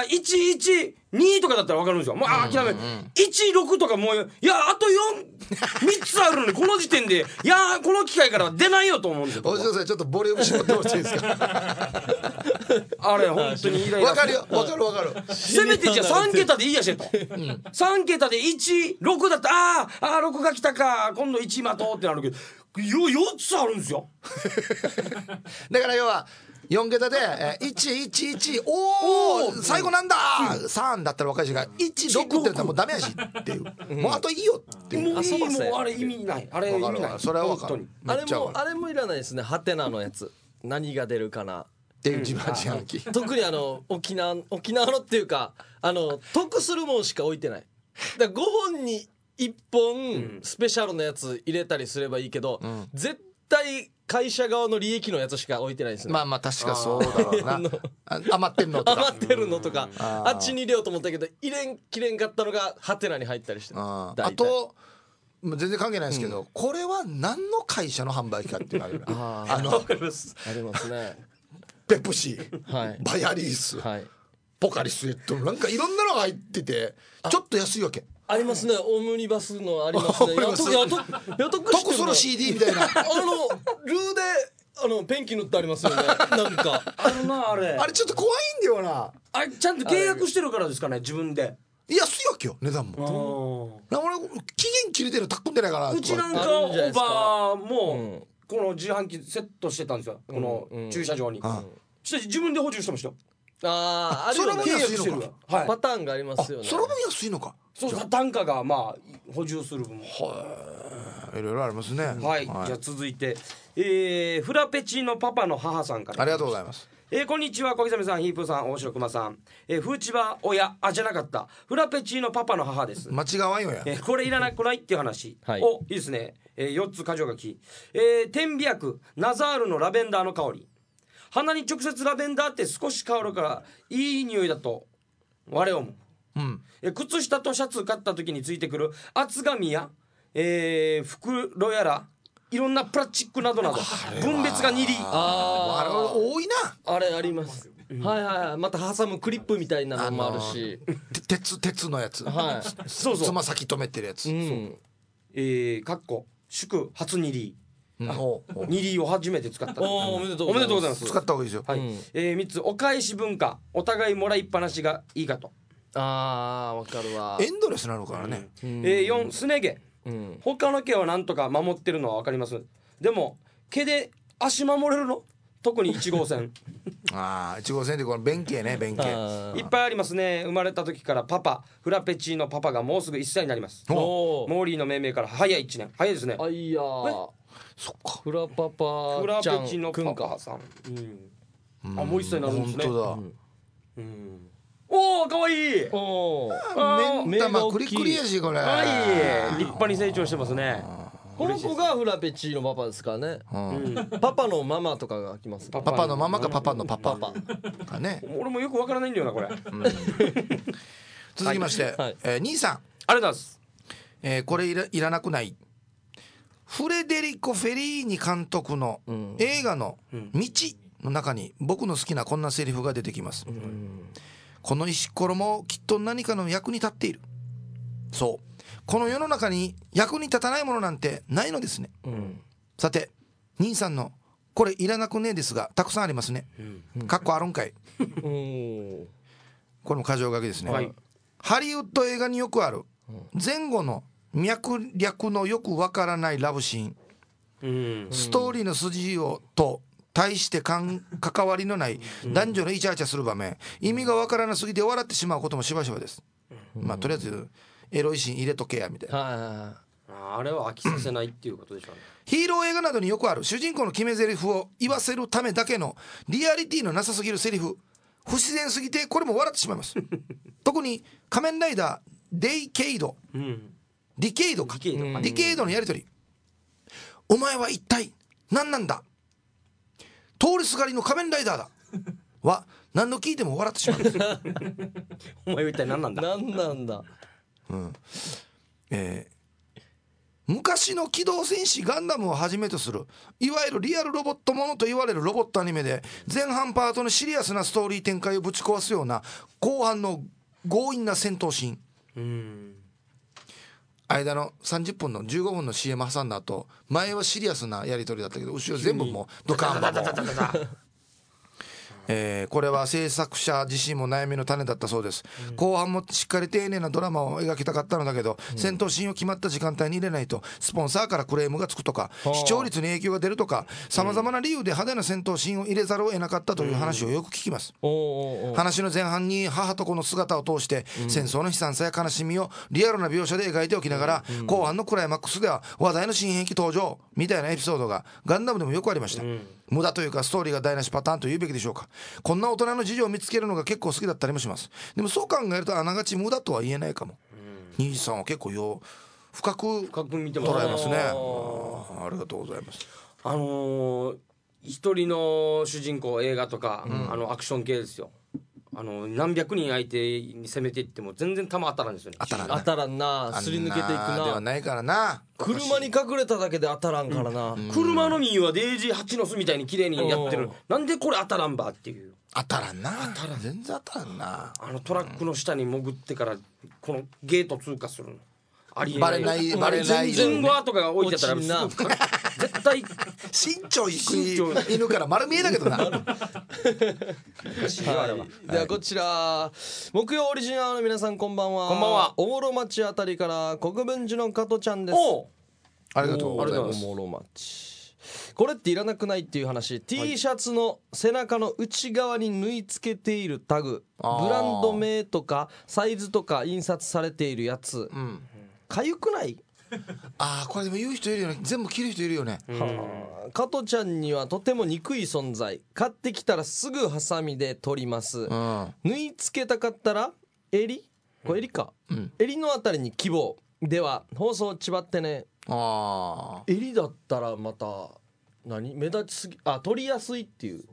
112とかだったら分かるんですよ。もう諦め16とかもういやあと3つあるのにこの時点でいやこの機械からは出ないよと思うんですよ。 おじさんちょっとボリューム絞ってもらっていいですか。 あれ本当にイライラ分かるよ分かるせめてじゃあ3桁でいいやしと、3桁で16だったら6が来たか今度1待とうってなるけど4つあるんですよ。 だから要は4桁で111おお最後なんだ3だったら若いしが16って言ったらもうダメやしっていう、もうあといいよっていう、 もういいもうあれ意味ないあれ意味ない。 それは分かる。 あれもいらないですね。ハテナのやつ何が出るかなっていう自販機、 特に沖縄のっていうか得するもんしか置いてない。だから5本に1本スペシャルなやつ入れたりすればいいけど、絶対会社側の利益のやつしか置いてないですね。 まあまあ確かそうだろうな。余ってんのとか。 余ってるのとか、あっちに入れようと思ったけど入れんきれんかったのがハテナに入ったりして、 あと全然関係ないですけど、これは何の会社の販売機かっていうのがある。 わかります。 ありますね。 ペプシ、 はい、 バヤリース、 はい、 ポカリスエット、なんかいろんなのが入っててちょっと安いわけ。 ありますね。オムニバスのありますね。 特ソロ CD みたいな。 ルーでペンキ塗ってありますよね。なんかあるなあれ。 あれちょっと怖いんだよな。 あれちゃんと契約してるからですかね、自分で。 安いわけよ値段も。俺期限切れてるのたっこんでないかな。 うちなんかおばもこの自販機セットしてたんですよ、この駐車場に。そして自分で補充してましたよ。 あるよね。 それも安いのか。 パターンがありますよね。 それも安いのか。 そう、単価がまあ補充する分もいろいろありますね。 はい、じゃあ続いてフラペチーノパパの母さんから。 ありがとうございます。 こんにちは、小泉さん、ヒープーさん、大城熊さん。フーチバ親じゃなかったフラペチーノパパの母です。 間違わんよや。 これいらなくないっていう話、 はい、 いいですね。4つ箇条書き。点鼻薬ナザールのラベンダーの香り。鼻に直接ラベンダーって少し香るからいい匂いだと我思う。靴下とシャツ買った時についてくる厚紙や、袋やらいろんなプラスチックなどなど分別が2厘。 あれ多いな。 あれあります、はいはいはい。また挟むクリップみたいなのもあるし、 鉄のやつ、 はい、 そうそう、 つま先止めてるやつ、 かっこ祝初2厘、2厘を初めて使った。 おめでとうございます。 使った方がいいですよ。 はい。3つお返し文化、お互いもらいっぱなしがいいかと。 わかるわ。 エンドレスなのからね。 4すね毛、他の毛はなんとか守ってるのは分かります。でも毛で足守れるの？特に1号線 1号線でこの弁慶ね、弁慶いっぱいありますね。生まれた時からパパフラペチーノパパがもうすぐ1歳になります。モーリーの命名から早い1年。早いですね。 あ、いやそっか。 フラペチーノパパさん、もう1歳になるんですね。 本当だ。 おー、かわいい。 目玉クリクリやし、これ。 はい、立派に成長してますね。 この子がフラペチーノパパですかね。パパのママとかが来ます。 パパのママかパパのパパかね。 俺もよくわからないんだよなこれ。 続きまして兄さん、 ありがとうございます。 これいらなくない。フレデリコ・フェリーニ監督の映画の道の中に僕の好きなこんなセリフが出てきます。この石ころもきっと何かの役に立っている。そう、この世の中に役に立たないものなんてないのですね。さて兄さんのこれいらなくねえですがたくさんありますね。かっこあるんかい。これも箇条書きですね、はい、ハリウッド映画によくある前後の脈略のよくわからないラブシーン、ストーリーの筋をと対して関わりのない男女のイチャイチャする場面、意味がわからなすぎて笑ってしまうこともしばしばです。まあとりあえずエロいシーン入れとけやみたいな。 あれは飽きさせないっていうことでしょうね。 ヒーロー映画などによくある主人公の決め台詞を言わせるためだけのリアリティのなさすぎるセリフ、不自然すぎてこれも笑ってしまいます。特に仮面ライダーディケイドのやりとり、お前は一体何なんだ、通りすがりの仮面ライダーだは何度聞いても笑ってしまうんですお前は一体何なんだ、 何なんだ。 昔の機動戦士ガンダムをはじめとするいわゆるリアルロボットものと言われるロボットアニメで前半パートのシリアスなストーリー展開をぶち壊すような後半の強引な戦闘シーン、間の30分の15分の CM 挟んだ後、前はシリアスなやり取りだったけど後ろ全部もうドカンバボンこれは制作者自身も悩みの種だったそうです。後半もしっかり丁寧なドラマを描きたかったのだけど、戦闘シーンを決まった時間帯に入れないとスポンサーからクレームがつくとか視聴率に影響が出るとかさまざまな理由で派手な戦闘シーンを入れざるを得なかったという話をよく聞きます。話の前半に母と子の姿を通して戦争の悲惨さや悲しみをリアルな描写で描いておきながら、後半のクライマックスでは話題の新兵器登場みたいなエピソードがガンダムでもよくありました。無駄というかストーリーが台無しパターンと言うべきでしょうか。こんな大人の事情を見つけるのが結構好きだったりもします。でもそう考えるとあながち無駄とは言えないかも。兄さんは結構深く見てます捉えますね。ありがとうございます。 一人の主人公映画とか、アクション系ですよ。何百人相手に攻めていっても全然弾当たらんですよね。 当たらんな、すり抜けていくではな。 ないからな。 車に隠れただけで当たらんからな、 車の実はデイジー蜂の巣みたいに綺麗にやってる。なんでこれ当たらんばっていう。 当たらんな。全然当たらんな。 トラックの下に潜ってからこのゲート通過するのありえバレないバレないリンゴアとかが置いてあったら落ちんな絶対身長低い犬から丸見えだけどな。 ではこちら木曜オリジナルの皆さんこんばんは。 こんばんは。 おもろ町あたりから国分寺の加トちゃんです。 おうありがとうございます。 おもろ町これっていらなくないっていう話。 T シャツの背中の内側に縫い付けているタグ、ブランド名とかサイズとか印刷されているやつ、かゆくない？ これでも言う人いるよね。全部着る人いるよね。 加トちゃんにはとても憎い存在。買ってきたらすぐハサミで取ります、縫い付けたかったら襟、これ襟か、襟のあたりに希望。では放送ちばってね。襟だったらまた目立ちすぎ、取りやすいっていう。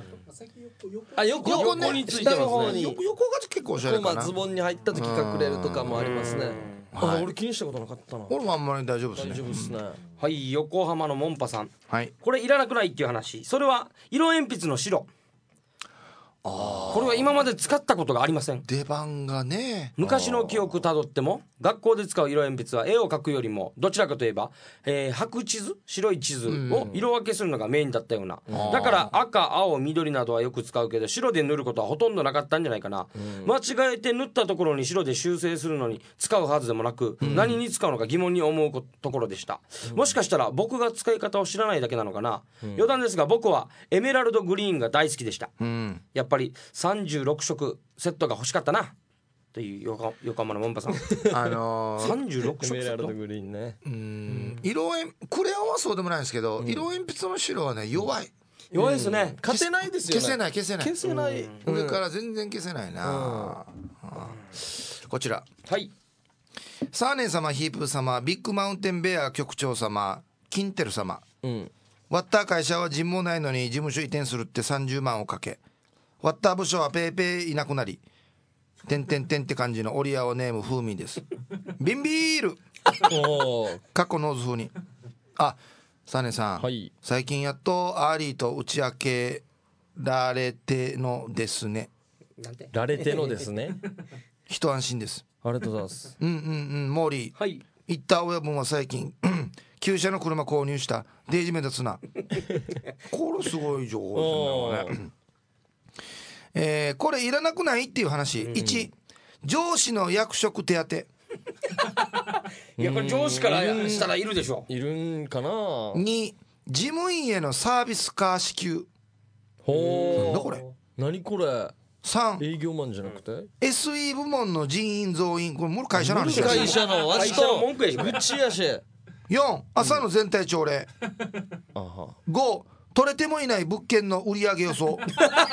横ね、 についてますね。 横が結構おしゃれかな。 ズボンに入った時隠れるとかもありますね。俺気にしたことなかったな。 俺もあんまり大丈夫ですね。 大丈夫ですね。 はい、横浜のモンパさん、 はいこれいらなくないっていう話。それは色鉛筆の白。これは今まで使ったことがありません。 出番がね。 昔の記憶たどっても学校で使う色鉛筆は絵を描くよりもどちらかといえば、白地図、白い地図を色分けするのがメインだったような、だから赤、青、緑などはよく使うけど白で塗ることはほとんどなかったんじゃないかな、間違えて塗ったところに白で修正するのに使うはずでもなく、何に使うのか疑問に思うところでした。もしかしたら僕が使い方を知らないだけなのかな、余談ですが僕はエメラルドグリーンが大好きでした、やっぱり36色セットが欲しかったなという横浜のモンパさん36色エメラルドセットグリーンね。 クレヨンはそうでもないんですけど、色鉛筆の白はね弱い。 弱いですね。 勝てないですよね。 消せない。 い。 上から全然消せないな。こちら、 はい、 サーネン様、ヒープー様、ビッグマウンテンベア局長様、キンテル様、ワッター会社は人もないのに事務所移転するって30万をかけ、ワッター部署はペーペーいなくなり、てんてんてんって感じのオリアオネーム風味です。ビンビール過去ノーズ風に。サネさん、 はい、 最近やっとアーリーと打ち明けられてのですね。 なんてられてのですね。 一安心です。 ありがとうございます。 モーリー、 はい、 言った親分は最近旧車の車購入した。デージ目立つな。これすごい情報ですね。これいらなくないっていう話。1、上司の役職手当。 いやこれ上司からしたらいるでしょ。 いるんかな。 2、事務員へのサービスカー支給。なんだこれ。 何これ。 3、 営業マンじゃなくて SE 部門の人員増員。これもう会社の話やし。 会社の会社の文句やし愚痴やし。 4、朝の全体朝礼。5、取れてもいない物件の売上予想。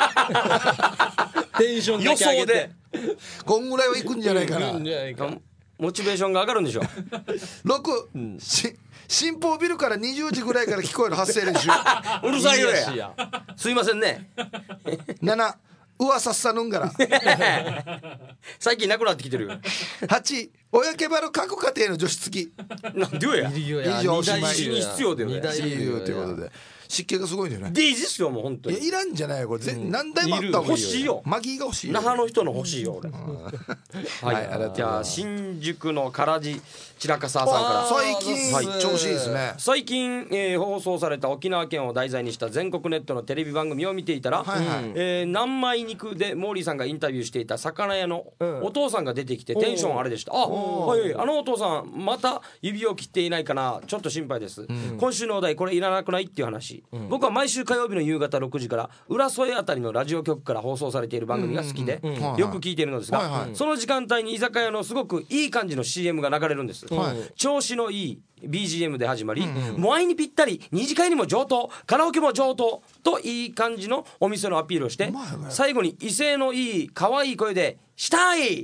テンションだけ上げてこんぐらいはいくんじゃないかな。 モチベーションが上がるんでしょ。 6、新報ビルから20時ぐらいから聞こえる発声練習。 うるさいよや。すいませんね。 7、噂っさぬんがら。 最近なくなってきてるよ。 8、親気張る各家庭の除湿機。 なんでよや。 以上おしまい。 必要だよね。 ということで湿気がすごいんだよね。 デイジっすよもう本当に。 いらんじゃないこれ。何台もあった方がいいよ。 欲しいよ。 マギーが欲しいよ。 那覇の人の欲しいよ俺。はい。じゃあ新宿の唐地白笠さんから最近調子いいですね。 最近放送された沖縄県を題材にした全国ネットのテレビ番組を見ていたら、南米肉でモーリーさんがインタビューしていた魚屋のお父さんが出てきてテンションあれでした。はい、あのお父さんまた指を切っていないかな、ちょっと心配です。今週のお題これいらなくないっていう話。僕は毎週火曜日の夕方6時から浦添あたりのラジオ局から放送されている番組が好きでよく聞いているのですが、その時間帯に居酒屋のすごくいい感じの CM が流れるんです。調子のいい BGM で始まり、ワインにぴったり、二次会にも上等、カラオケも上等といい感じのお店のアピールをして、最後に威勢のいい可愛い声でしたい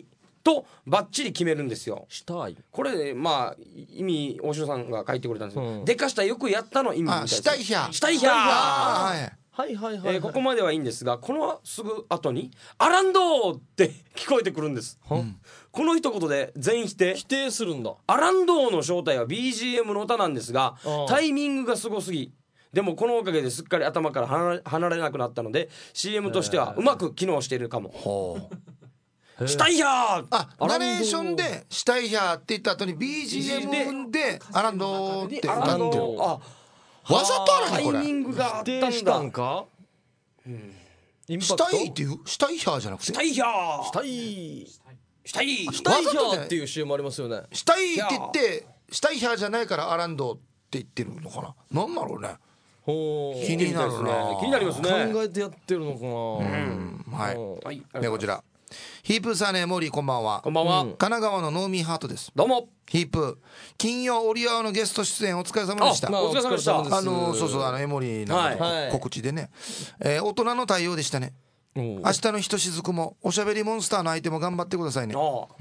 とバッチリ決めるんですよ。 したい。 これまあ意味大城さんが書いてくれたんですけど、 うんでかしたよくやったの意味みたいです。 したいひゃしたいひゃー。 はいはいはいはいはい。 ここまではいいんですが、このすぐ後にアランドーって聞こえてくるんです。この一言で全否定。 否定するんだ。 アランドーの正体は BGM の歌なんですが、 ああタイミングがすごすぎ、でもこのおかげですっかり頭から離れなくなったので CM としてはうまく機能しているかも。したいやー。 ナレーションで「したいひゃ」って言った後に BGM で「アランド」って歌アランってる。 ドー、あ、 わざとあらタイへんこれミングがあったんだ。 否定したんか。インパクト。 したいっていうしたいひゃじゃなくてしたいやー。 したい。 したい。 したいひゃっていう CM ありますよね。 したいって言ってしたいひゃじゃないからアランドって言ってるのかな。なんだろうね。 ほう。 気になるな。 気になりますね。 考えてやってるのかな。 はい。 はい、 でこちらヒープーさんね、モーリーこんばんは。 こんばんは。 神奈川のノーミーハートです。 どうも。 ヒープー金曜オリアーのゲスト出演お疲れ様でした。 お疲れ様でした。 そうそうエモリーの告知でね、大人の対応でしたね。明日のひとしずくもおしゃべりモンスターの相手も頑張ってくださいね。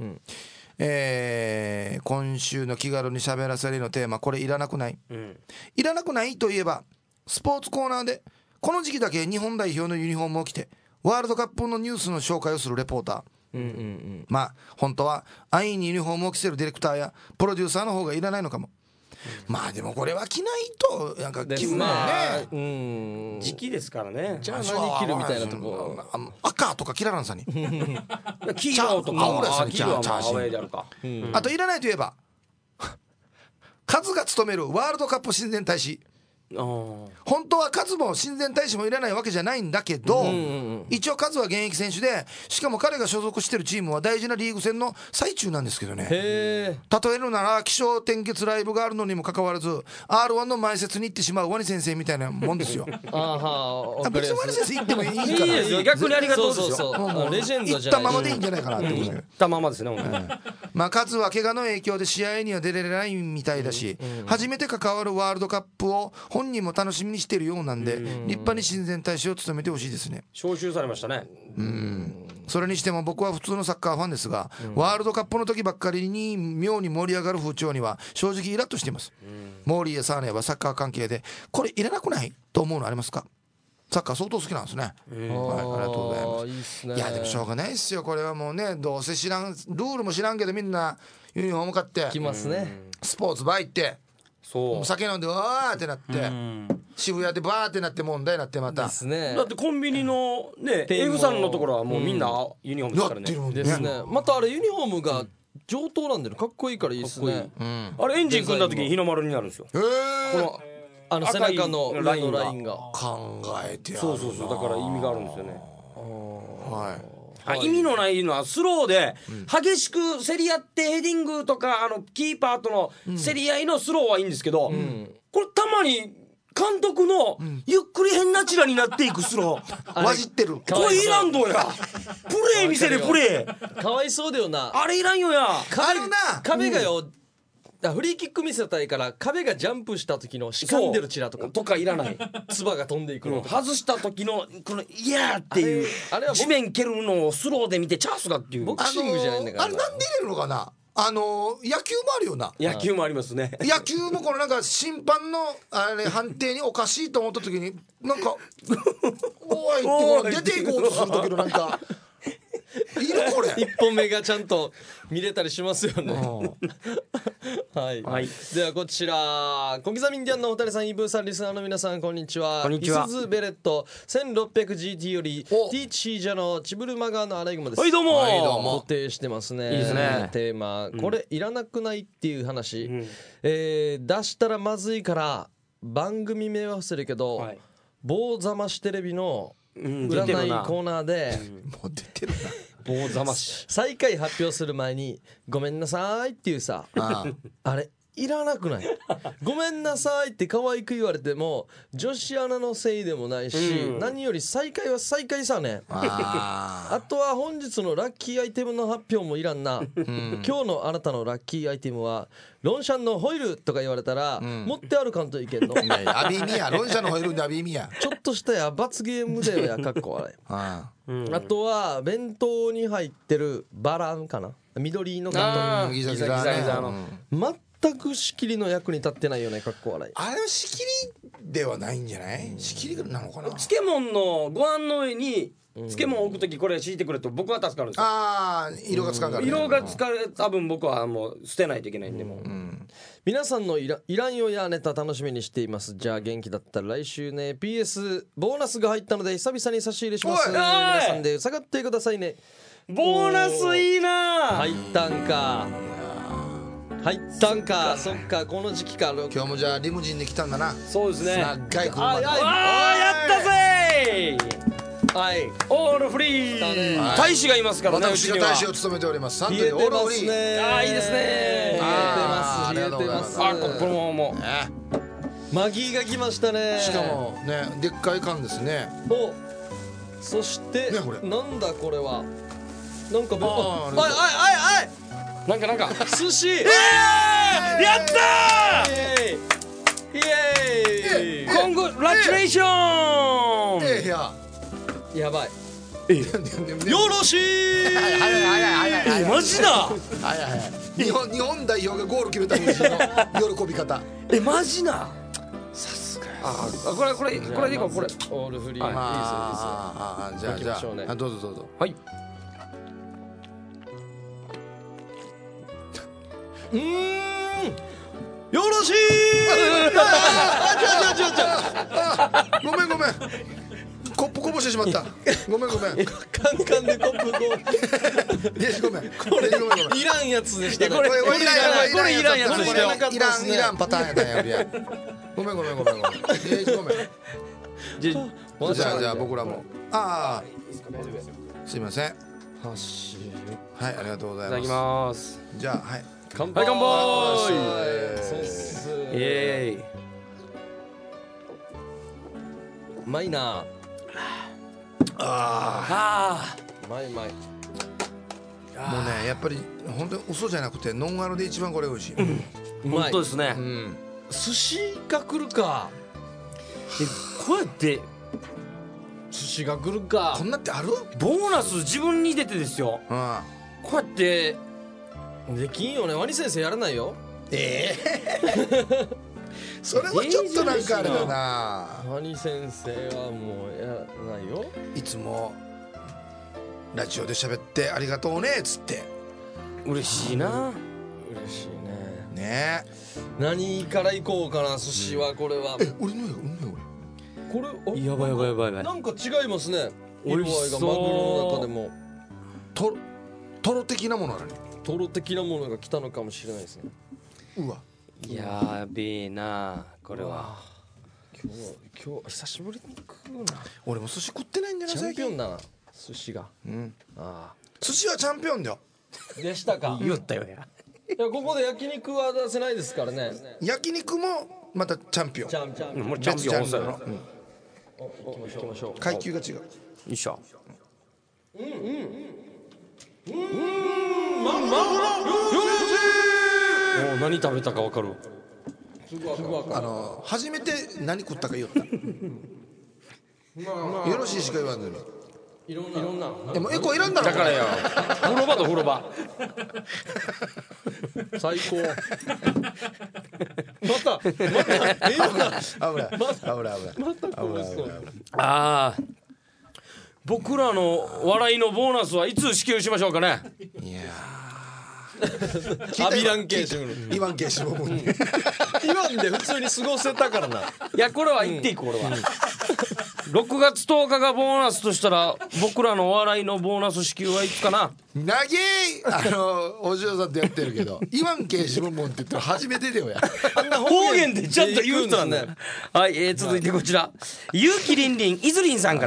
今週の気軽にしゃべらせるのテーマ、これいらなくない、いらなくないといえばスポーツコーナーでこの時期だけ日本代表のユニフォームを着てワールドカップのニュースの紹介をするレポーター、まあ本当は安易にユニフォームを着せるディレクターやプロデューサーの方がいらないのかも。まあでもこれは着ないとなんか気分がね、 時期ですからね。 じゃあ何着るみたいなとこ。 赤とか着らなんさに黄色とか青ですね。 黄色はまあ青であるか。 あといらないといえばカズが務めるワールドカップ親善大使。本当はカズも親善大使もいらないわけじゃないんだけど、一応カズは現役選手で、しかも彼が所属してるチームは大事なリーグ戦の最中なんですけどね。例えるなら気象転結ライブがあるのにもかかわらず R1 の前説に行ってしまうワニ先生みたいなもんですよ。別にワニ先生行ってもいいから、いいですよ、逆にありがとうですよ。 レジェンドじゃない、 行ったままでいいんじゃないかなってことで、 行ったままですね。 まあカズは怪我の影響で試合には出れないみたいだし、初めて関わるワールドカップを本人も楽しみにしてるようなんで、立派に親善大使を務めてほしいですね。 招集されましたね。 それにしても僕は普通のサッカーファンですが、ワールドカップの時ばっかりに妙に盛り上がる風潮には正直イラッとしています。モーリーやサーネはサッカー関係でこれいらなくないと思うのありますか？サッカー相当好きなんですね。はい、ありがとうございます。 いいっすね。 いやでもしょうがないですよ、これはもうね、どうせ知らん、ルールも知らんけどみんなユニフォーム買って来ますね。 スポーツバー行ってそう酒飲んでわーってなって、渋谷でバーってなって問題になって、またですね。 だってコンビニのね F さんのところはもうみんなユニフォームですからね。 やってるもんね。 ですね。またあれユニフォームが上等なんでかっこいいからいいですね。 あれエンジン組んだ時に日の丸になるんですよ。この背中の上のラインが考えてやるな。 そうそうそう、だから意味があるんですよね。 はい、 意味のないのはスローで激しく競り合ってヘディングとかキーパーとの競り合いのスローはいいんですけど、これたまに監督のゆっくり変なチラになっていくスロー混じってる。 これいらんどや。プレー見せれプレー。 かわいそうだよな。 あれいらんよや。 壁がよ、フリーキック見せたいから壁がジャンプした時のしかんでるチラとかとかいらない。 唾が飛んでいくのとか、 外した時のこのイヤーっていうあれは地面蹴るのをスローで見てチャンスがっていう。 ボクシングじゃないんだから。 あれなんで入れるのかな。野球もあるよな。 野球もありますね。 野球もこのなんか審判のあれ判定におかしいと思った時になんかおいってこう出ていこうとする時のなんかいるこれ。 一本目がちゃんと見れたりしますよね。はい、はい、ではこちら小刻みインディアンのお二人さん、イブーさん、リスナーの皆さん、こんにちは。 こんにちは。 イスズベレット 1600GT よりティーチージャのチブルマガーのアライグマです。 はい、どうも。 固定してますね。 いいですね。 テーマ、これいらなくないっていう話、出したらまずいから番組名は忘れるけど、棒ざましテレビの占いコーナーで、 もう出てるな。 棒ざまし最下位発表する前にごめんなさいっていうさ、あれいらなくないごめんなさいって可愛く言われても女子アナのせいでもないし、何より再会は再会さね。あとは本日のラッキーアイテムの発表もいらんな、今日のあなたのラッキーアイテムはロンシャンのホイルとか言われたら、持って歩かんといけんの。 アビミやロンシャンのホイールでアビミやちょっとしたや罰ゲームだよやかっこ笑い。あとは弁当に入ってるバランかな、緑のカットギザギザの全く仕切りの役に立ってないよねかっこ笑い。 あれは仕切りではないんじゃない？仕切りなのかな。 漬物のご飯の上に漬物置くときこれ敷いてくれと僕は助かるんですよ。 ああ色がつかんから、ね、 色がつかれ多分僕はもう捨てないといけないんでもう、 皆さんのいらんよやネタ楽しみにしています。じゃあ元気だったら来週ね PS ボーナスが入ったので久々に差し入れします。皆さんで下がってくださいね。 ボーナスいいな。 入ったんか入ったんか。そっかこの時期か。 今日もじゃあリムジンで来たんだな。 そうですね。 長い車でやったぜはいオールフリー。大使がいますからね。 私が大使を務めております。サントリーオールフリー。 いいですね。冷えてます。 このままもマギーが来ましたね。 しかもねでっかい缶ですね。 そしてねこれなんだこれは。なんかなんか寿司。 やったーイエーイコングラチュレーション。 やばいよろしい。 早いマジだ。 日本代表がゴール決めたの喜び方。 マジな。さすが。これでいこうこれ。 オールフリー。 じゃあどうぞ。 はい。 よろしい。 ごめんコップこぼしてしまった。ごめんカンカンでコップごめんこれいらんやつでしたね。 これいらんやつでしたよ。 いらんパターンやったんや。ごめんごめんじゃあ僕らもすいません。はい、ありがとうございます。 いただきます。 じゃあはい乾杯。 乾杯。 イエーイ。うまいな。うまい。もうねやっぱり本当に嘘じゃなくてノンアルで一番これ美味しい。 本当ですね。 寿司が来るか。 こうやって寿司が来るか。 こんなってある？ ボーナス自分に出てですよ。こうやってできんよね。ワニ先生やらないよ。 それはちょっとなんかあれだな。 ワニ先生はもうやらないよ。 いつもラジオで喋ってありがとうねっつって。 嬉しいな。 嬉しいね。 ね。 何から行こうかな。寿司はこれは。 俺のよこれやばい。 なんか違いますね。色合いがマグロの中でもトロ的なものなのに。 トロ的なものが来たのかもしれないですね。 うわ。 やべえなこれは。 今日久しぶりに食うな。 俺も寿司食ってないんだよな。 チャンピオンだな寿司が。 寿司はチャンピオンだよ。 でしたか。 言ったよや。 いやここで焼肉は出せないですからね。 焼肉もまたチャンピオン。 もうチャンピオンそうやろ。 行きましょう。 階級が違う。 よいしょ。何食べたか分かる。 初めて何食ったか言った。よろしいしか言わんのに。 いろんな。 でもエコいらんだろ。 だからよ。風呂場と風呂場。 最高。また危ない僕らの笑いのボーナスはいつ支給しましょうかね。 いやアビランケーション。 言わんけしももんね。 言わんで普通に過ごせたからな。 いやこれは言っていく。これは6月10日がボーナスとしたら僕らのお笑いのボーナス支給はいつかな。 長いお嬢さんとやってるけど言わんけしももんって言ったら初めてだよや。 方言でちゃんと言う人なんだよ。はい、続いてこちらゆうきりんりんいずりんさんから、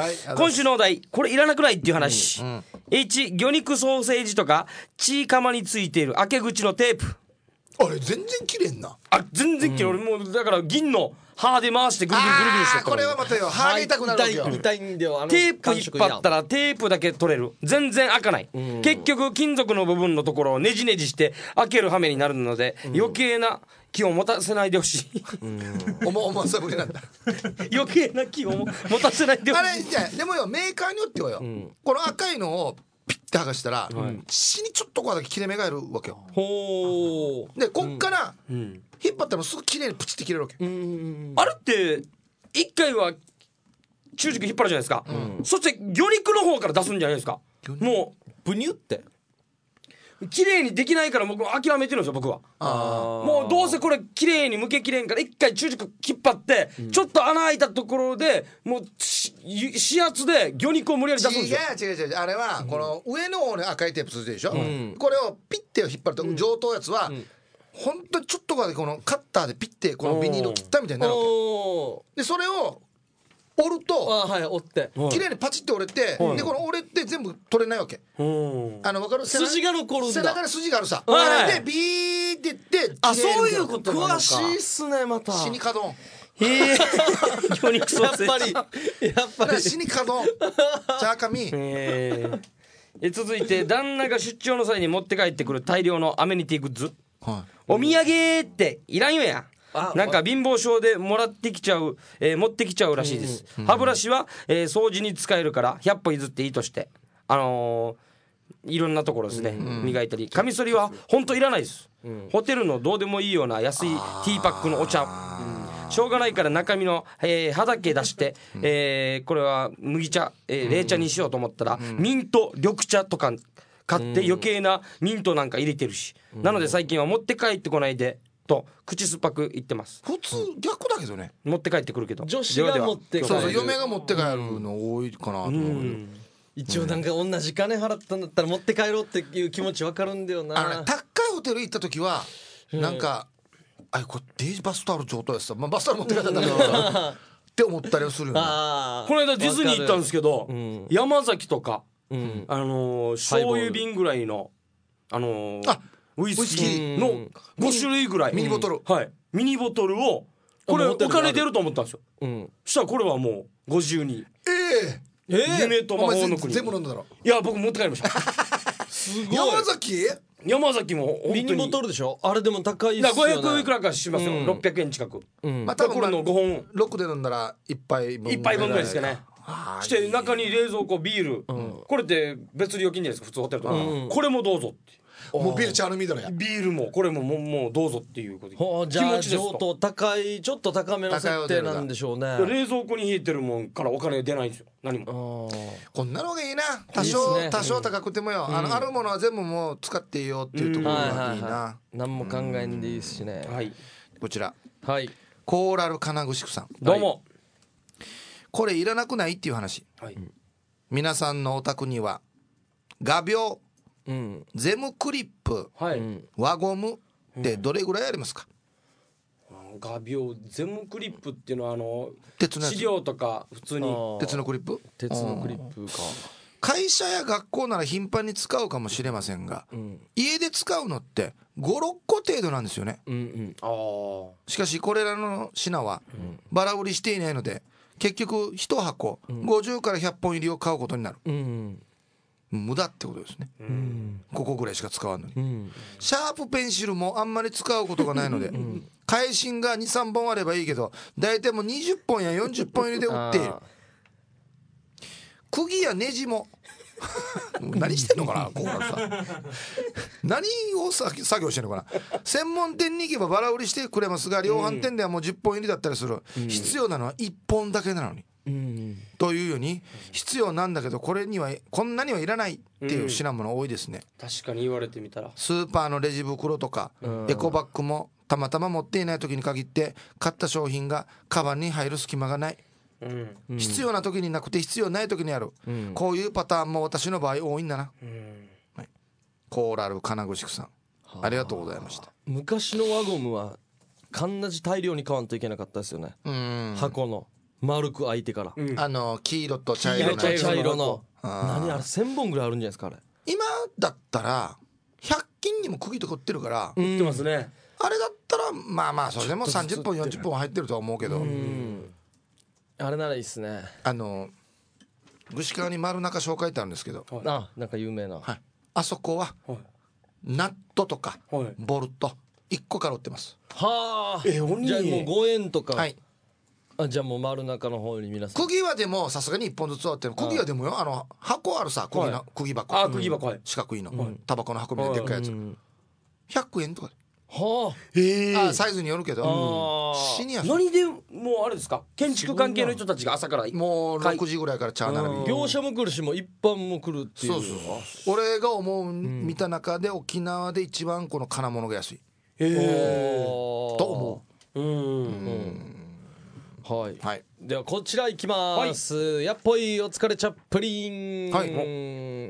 今週のお題これいらなくないっていう話。H 魚肉ソーセージとかチーカマについている開け口のテープ。 あれ全然切れんな。 あ全然俺もうだから銀の刃で回してぐるぐるぐるぐるしてこれはまたよ、歯が痛くなるわけよ。 痛いんだよ。 テープ引っ張ったらテープだけ取れる。全然開かない。結局金属の部分のところをねじねじして開ける羽目になるので、余計な気を持たせないでほしい。 思わさぶりなんだ。 余計な気を持たせないでほしい。 あれじゃあでもよ、メーカーによってはよ、この赤いのをピッて剥がしたら、死にちょっとこうだけ切れ目がいるわけよ。 ほでこっから引っ張ったらすぐ綺麗にプチって切れるわけ。 あれって一回は中軸引っ張るじゃないですか、そして魚肉の方から出すんじゃないですか。もうブニュってう綺麗にできないから僕諦めてるんですよ僕は。もうどうせこれ綺麗に向けきれんから一回中軸引っ張って、ちょっと穴開いたところでもう指圧で魚肉を無理やり出すんですよ。 違うあれはこの上の方に赤いテープついてるでしょ、これをピッて引っ張ると上等やつは、本当にちょっとでこのカッターでピッてこのビニールを切ったみたいになるわけで、それを折ると折って綺麗にパチって折れて、でこの折れて全部取れないわけ。分かる？ 筋が残るんだ。 背中に筋があるさ。でビーっていってそういうことなのか。詳しいっすね。また死にかどん。 魚肉ソーセージやっぱり死にかどん。チャーカミ。 続いて旦那が出張の際に持って帰ってくる大量のアメニティグッズ、お土産っていらんよや。なんか貧乏症で持ってきちゃうらしいです。歯ブラシは、掃除に使えるから100歩譲っていいとして、いろんなところですね、磨いたり。カミソリは本当いらないです、ホテルのどうでもいいような安いティーパックのお茶、しょうがないから中身の、歯だけ出して、これは麦茶、冷茶にしようと思ったら、ミント緑茶とか買って余計なミントなんか入れてるし、なので最近は持って帰ってこないでと口酸っぱく言ってます。 普通逆だけどね、 持って帰ってくるけど女子が持って帰る。 そう嫁が持って帰るの多いかなと思う。 一応なんか同じ金払ったんだったら持って帰ろうっていう気持ち分かるんだよな。 高いホテル行った時はなんか、これデイジバスタオル上等やさ、バスタオル持って帰ったんだけどって思ったりはするよね。 この間ディズニー行ったんですけど、山崎とか、醤油瓶ぐらいのウイスキーの5種類ぐらいミニボトル、 ミニボトルをこれお金出ると思ったんですよ。そしたらこれはもう52。夢と魔法の国。 全部飲んだろ。 いや僕持って帰りました。 すごい。 山崎も本当にミニボトルでしょ。あれでも高いっすよね。 500いくらかしますよ。600円近く。またこれの5本 6で飲んだら1杯分ぐらいですかね。して中に冷蔵庫ビール、これって別料金じゃないですか普通ホテルとか。これもどうぞって。 もうビール茶飲みだろや。 ビールもこれももうどうぞっていうこと。 じゃあ上等高いちょっと高めの設定なんでしょうね。 冷蔵庫に冷えてるもんからお金出ないんですよ何も。 こんなのがいいな。多少高くてもよ、あるものは全部もう使っていいよっていうところがいいな。 何も考えんでいいしね。 こちらコーラル金具宿さん、 どうも。 これいらなくないっていう話。皆さんのお宅には画鋲、ゼムクリップ、輪ゴムってどれぐらいありますか？ 画鋲ゼムクリップっていうのは鉄のやつ、 資料とか普通に鉄のクリップ、 鉄のクリップか。 会社や学校なら頻繁に使うかもしれませんが、家で使うのって5、6個程度なんですよね。しかしこれらの品はバラ売りしていないので、結局1箱50から100本入りを買うことになる。無駄ってことですね。ここぐらいしか使わんのに、シャープペンシルもあんまり使うことがないので、返芯が 2,3 本あればいいけど、大体もう20本や40本入りで売っている。釘やネジも何してんのかなこうなるさ何を作業してんのかな。専門店に行けばバラ売りしてくれますが、量販店ではもう10本入りだったりする。必要なのは1本だけなのに、というように必要なんだけどこんなにはいらないっていう品物多いですね。 確かに言われてみたら、 スーパーのレジ袋とかエコバッグもたまたま持っていない時に限って買った商品がカバンに入る隙間がない。必要な時になくて必要ない時にある、こういうパターンも私の場合多いんだな。コーラル金具宿さん、ありがとうございました。 昔の輪ゴムはかんなじ大量に買わんといけなかったですよね。箱の丸く開いてから、 黄色と茶色の何あれ1000本ぐらいあるんじゃないですか。あれ今だったら100均にも釘とか売ってるから、 売ってますね。 あれだったらまあまあそれでも30分40分は入ってるとは思うけど、 あれならいいっすね。 串川に丸中紹介ってあるんですけど、 あ、なんか有名な、 はい、あそこはナットとかボルト1個から売ってます。 はあ、じゃあもう5円とか、 はい、 じゃあもう丸中の方に皆さん釘はでもさすがに1本ずつはって釘はでもよ、箱あるさ、釘箱、 釘箱、 四角いの、タバコの箱みたいなでっかいやつ、100円とかで、 はあ、 サイズによるけど、死にやすい。 何でもうあれですか、建築関係の人たちが朝からもう6時ぐらいから茶並び、 業者も来るしもう一般も来るっていう。 そう俺が思う見た中で沖縄で一番この金物が安いと思う。 はい、 はい、 ではこちらいきます、やっぽいお疲れチャップリン、はい、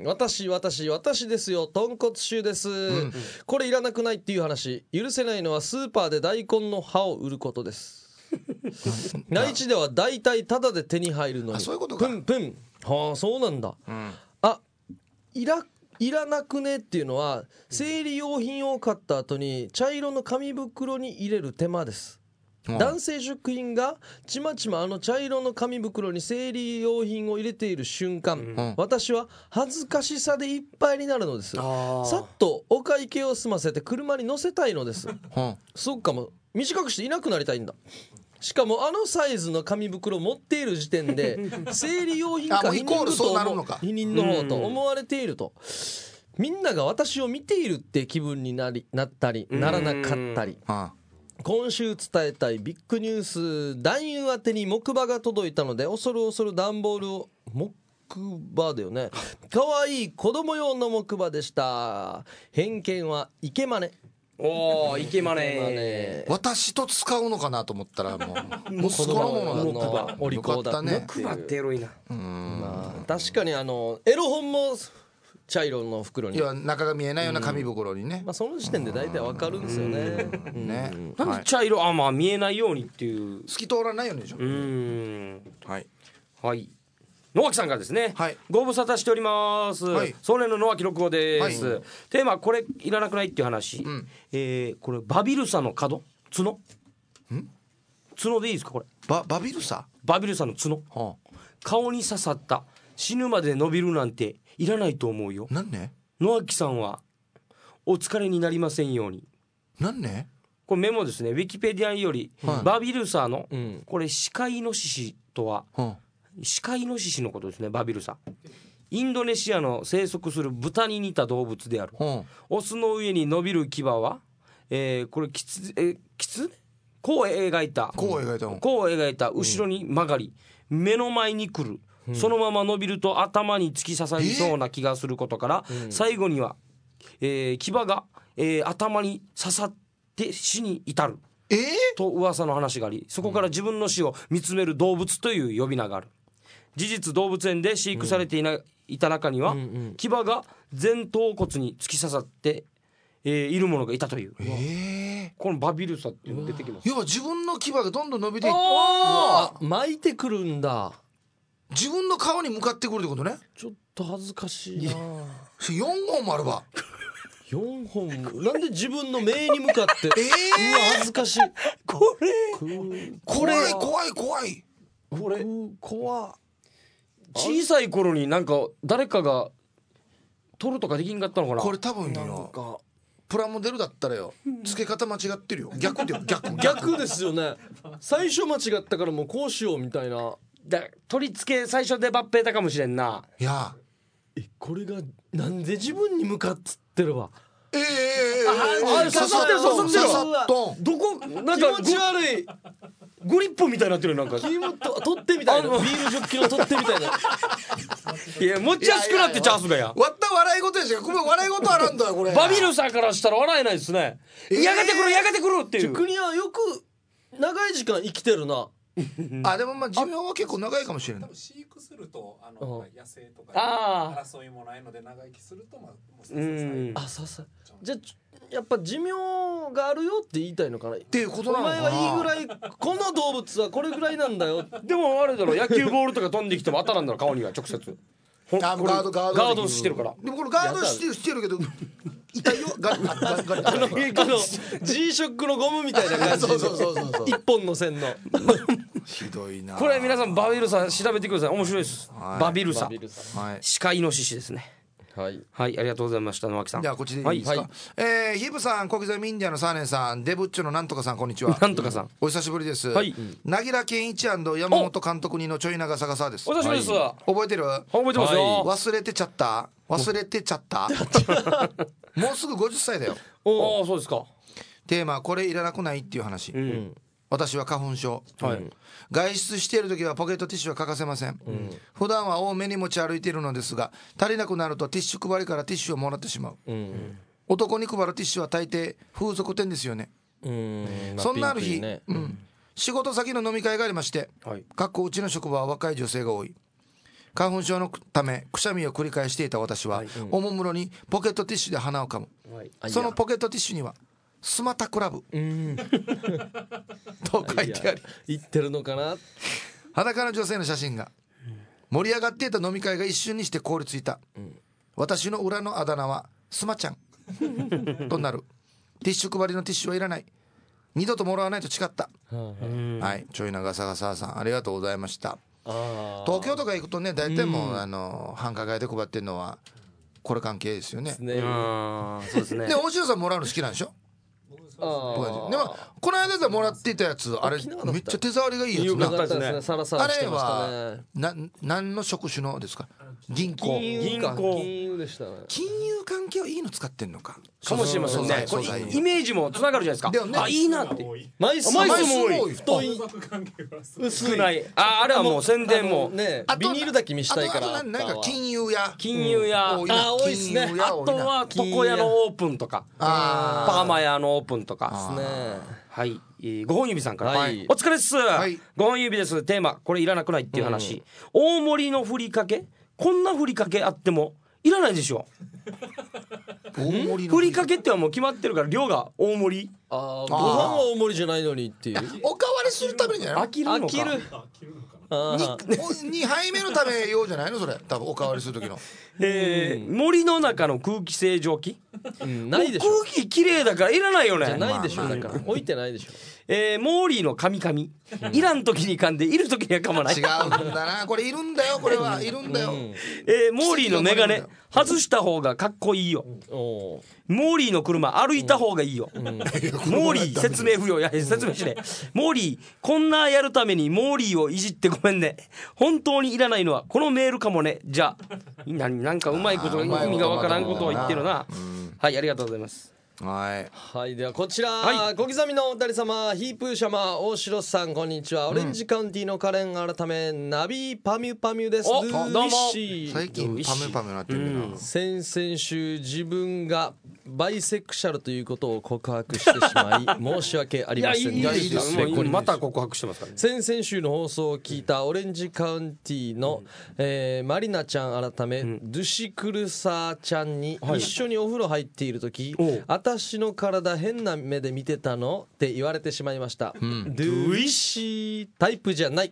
私ですよ、豚骨臭です、これいらなくないっていう話。許せないのはスーパーで大根の葉を売ることです。内地では大体タダで手に入るのに、 そういうことか、 プンプン、はあ、そうなんだ、あ、いらなくねっていうのは生理用品を買った後に茶色の紙袋に入れる手間です。男性職員がちまちま茶色の紙袋に生理用品を入れている瞬間、私は恥ずかしさでいっぱいになるのです。さっとお会計を済ませて車に乗せたいのです。そっか、も短くしていなくなりたいんだ。しかもサイズの紙袋を持っている時点で生理用品か避妊の方と思われていると、みんなが私を見ているって気分になったりならなかったり。今週伝えたいビッグニュース、男優宛てに木馬が届いたので恐る恐る段ボールを、木馬だよね、かわいい子供用の木馬でした。偏見はイケマネ。 おー、イケマネ。 私と使うのかなと思ったらもう息子のものだった。 お利口だね。 木馬ってエロいな。 まあ、確かにエロ本も茶色の袋に、 いや中が見えないような紙袋にね、 その時点で大体わかるんですよね。 なんで茶色、まあ見えないようにっていう、 透き通らないようにでしょ。 はいはい。野脇さんからですね、 はい、 ご無沙汰しております、はい、壮年の野脇六号です、はい、テーマこれいらなくないっていう話、これバビルサの角角でいいですか。これバビルサの角、顔に刺さった死ぬまで伸びるなんていらないと思うよ。 なんね。 野脇さんはお疲れになりませんように。 なんね。 これメモですね。ウィキペディアにより、バビルサの、これシカイノシシとは、シカイノシシのことですね。バビルサ、インドネシアの生息する豚に似た動物である。オスの上に伸びる牙は、これキツこう描いた後ろに曲がり目の前に来る、そのまま伸びると頭に突き刺さりそうな気がすることから、最後には、牙が、頭に刺さって死に至る、と噂の話があり、そこから自分の死を見つめる動物という呼び名がある。事実動物園で飼育されていた中には、牙が前頭骨に突き刺さっているものがいたという、このバビルサっていうのが出てきます。 要は自分の牙がどんどん伸びていって、 巻いてくるんだ。 自分の顔に向かってくるってことね。 ちょっと恥ずかしいな。 4本もあるわ。 4本なんで自分の目に向かってうわ恥ずかしい。 これ怖い。 これ怖。 小さい頃になんか誰かが取るとかできんかったのかな。 これ多分よ、プラモデルだったらよ、付け方間違ってるよ。逆ですよね。最初間違ったからもうこうしようみたいな。 取り付け最初で抜兵たかもしれんな。 いやこれがなんで自分に向かってるわ。 刺さってるどこなんか気持ち悪いグリップみたいになってる。なんか取ってみたいな、ビールジョッキの取ってみたいな。 いや持ちやすくなってチャンスがや。 割った笑い事やし、これ笑い事あるんだよこれ。 バビルさんからしたら笑えないですね。やがてくるっていう。 国はよく長い時間生きてるな。 でもまあ寿命は結構長いかもしれない。 飼育すると野生とか争いもないので長生きするとじゃあやっぱ寿命があるよって言いたいのかなっていうことなのかな。 お前はいいぐらいこの動物はこれぐらいなんだよ。 でもあれだろ、野球ボールとか飛んできても当たらんだろ顔には直接。 ガードしてるから。 でもこれガードしてるけど痛いよ。 ガリガリガリ G ショックのゴムみたいな感じそう一本の線のひどいな。 これ皆さんバビルサ調べてください。面白いです、バビルサ。 はい。 鹿イノシシですね。 はいはい、ありがとうございました。野脇さん。 じゃあこっちでいいですか。ヒープさん、小刻みインディアのサーネンさん、デブッチョのなんとかさん、こんにちは。 なんとかさん、 お久しぶりです。 はい。 なぎら健一山本監督にのちょい長ささです。 お久しぶりです。 覚えてる？ 覚えてますよ。 忘れてちゃったもうすぐ50歳だよ。 おお、そうですか。 テーマ、これいらなくないっていう話。私は花粉症、外出している時はポケットティッシュは欠かせません、普段は多めに持ち歩いているのですが、足りなくなるとティッシュ配りからティッシュをもらってしまう、男に配るティッシュは大抵風俗店ですよね。そんなある日、仕事先の飲み会がありまして、うちの職場は若い女性が多い。花粉症のためくしゃみを繰り返していた私は、おもむろにポケットティッシュで鼻をかむ、そのポケットティッシュにはスマタクラブと書いてあり、 言ってるのかな。 裸の女性の写真が。盛り上がっていた飲み会が一瞬にして凍りついた、私の裏のあだ名はスマちゃんとなる。ティッシュ配りのティッシュはいらない、二度ともらわないと誓った。はい、ちょい長さがささん、ありがとうございました。東京とか行くとね、大体もう、繁華街で配ってるのはこれ関係ですよね。 そうですね。 で、大城さんもらうの好きなんでしょ。でもこの間でもらっていたやつ、あれめっちゃ手触りがいいやつな。あれは何の職種のですか。銀行でしたね。 金融関係はいいの使ってんのかもしれませんね。これイメージもつながるじゃないですか。あ、いいなって。 枚数も多い、 太い、 少ない。あれはもう宣伝もね、ビニールだけ見したいから。 あとなんか金融屋多いですね。 あとは床屋のオープンとか、パーマ屋のオープンとかですね。はい、5本指さんから、お疲れっす。5本指です。テーマ、これいらなくないっていう話。大盛りのふりかけ、こんなふりかけあってもいらないでしょ。ふりかけってはもう決まってるから、量が大盛り。 ご飯は大盛りじゃないのにっていう。 おかわりするためにじゃないの。 飽きる 2杯目のため用じゃないのそれ。多分おかわりする時の森の中の空気清浄機、 ないでしょ。 空気きれいだからいらないよね。 じゃないでしょ。だから置いてないでしょ。 モーリーのカミカミ、いらん時に噛んでいる時には噛まない。 違うんだな、これいるんだよ、これはいるんだよ。 モーリーのメガネ外した方がかっこいいよ。モーリーの車歩いた方がいいよ。モーリー説明不要。いや説明しね。モーリーこんなやるためにモーリーをいじってごめんね。本当にいらないのはこのメールかもね。じゃあなんかうまいこと、意味がわからんことを言ってるな。はい、ありがとうございます。 はい、ではこちら、小刻みのお二人様、ヒープーシャマ大城さん、こんにちは。オレンジカウンティのカレン改めナビパミュパミュです。 どうも。 最近パミュパミュなってるな。 先々週自分がバイセクシャルということを告白してしまい申し訳ありません。 いやいいですよ。また告白してますからね。 先々週の放送を聞いたオレンジカウンティの、マリナちゃん改め、ドゥシクルサーちゃんに一緒にお風呂入っている時、私の体変な目で見てたのって言われてしまいました。ドゥイシータイプじゃない。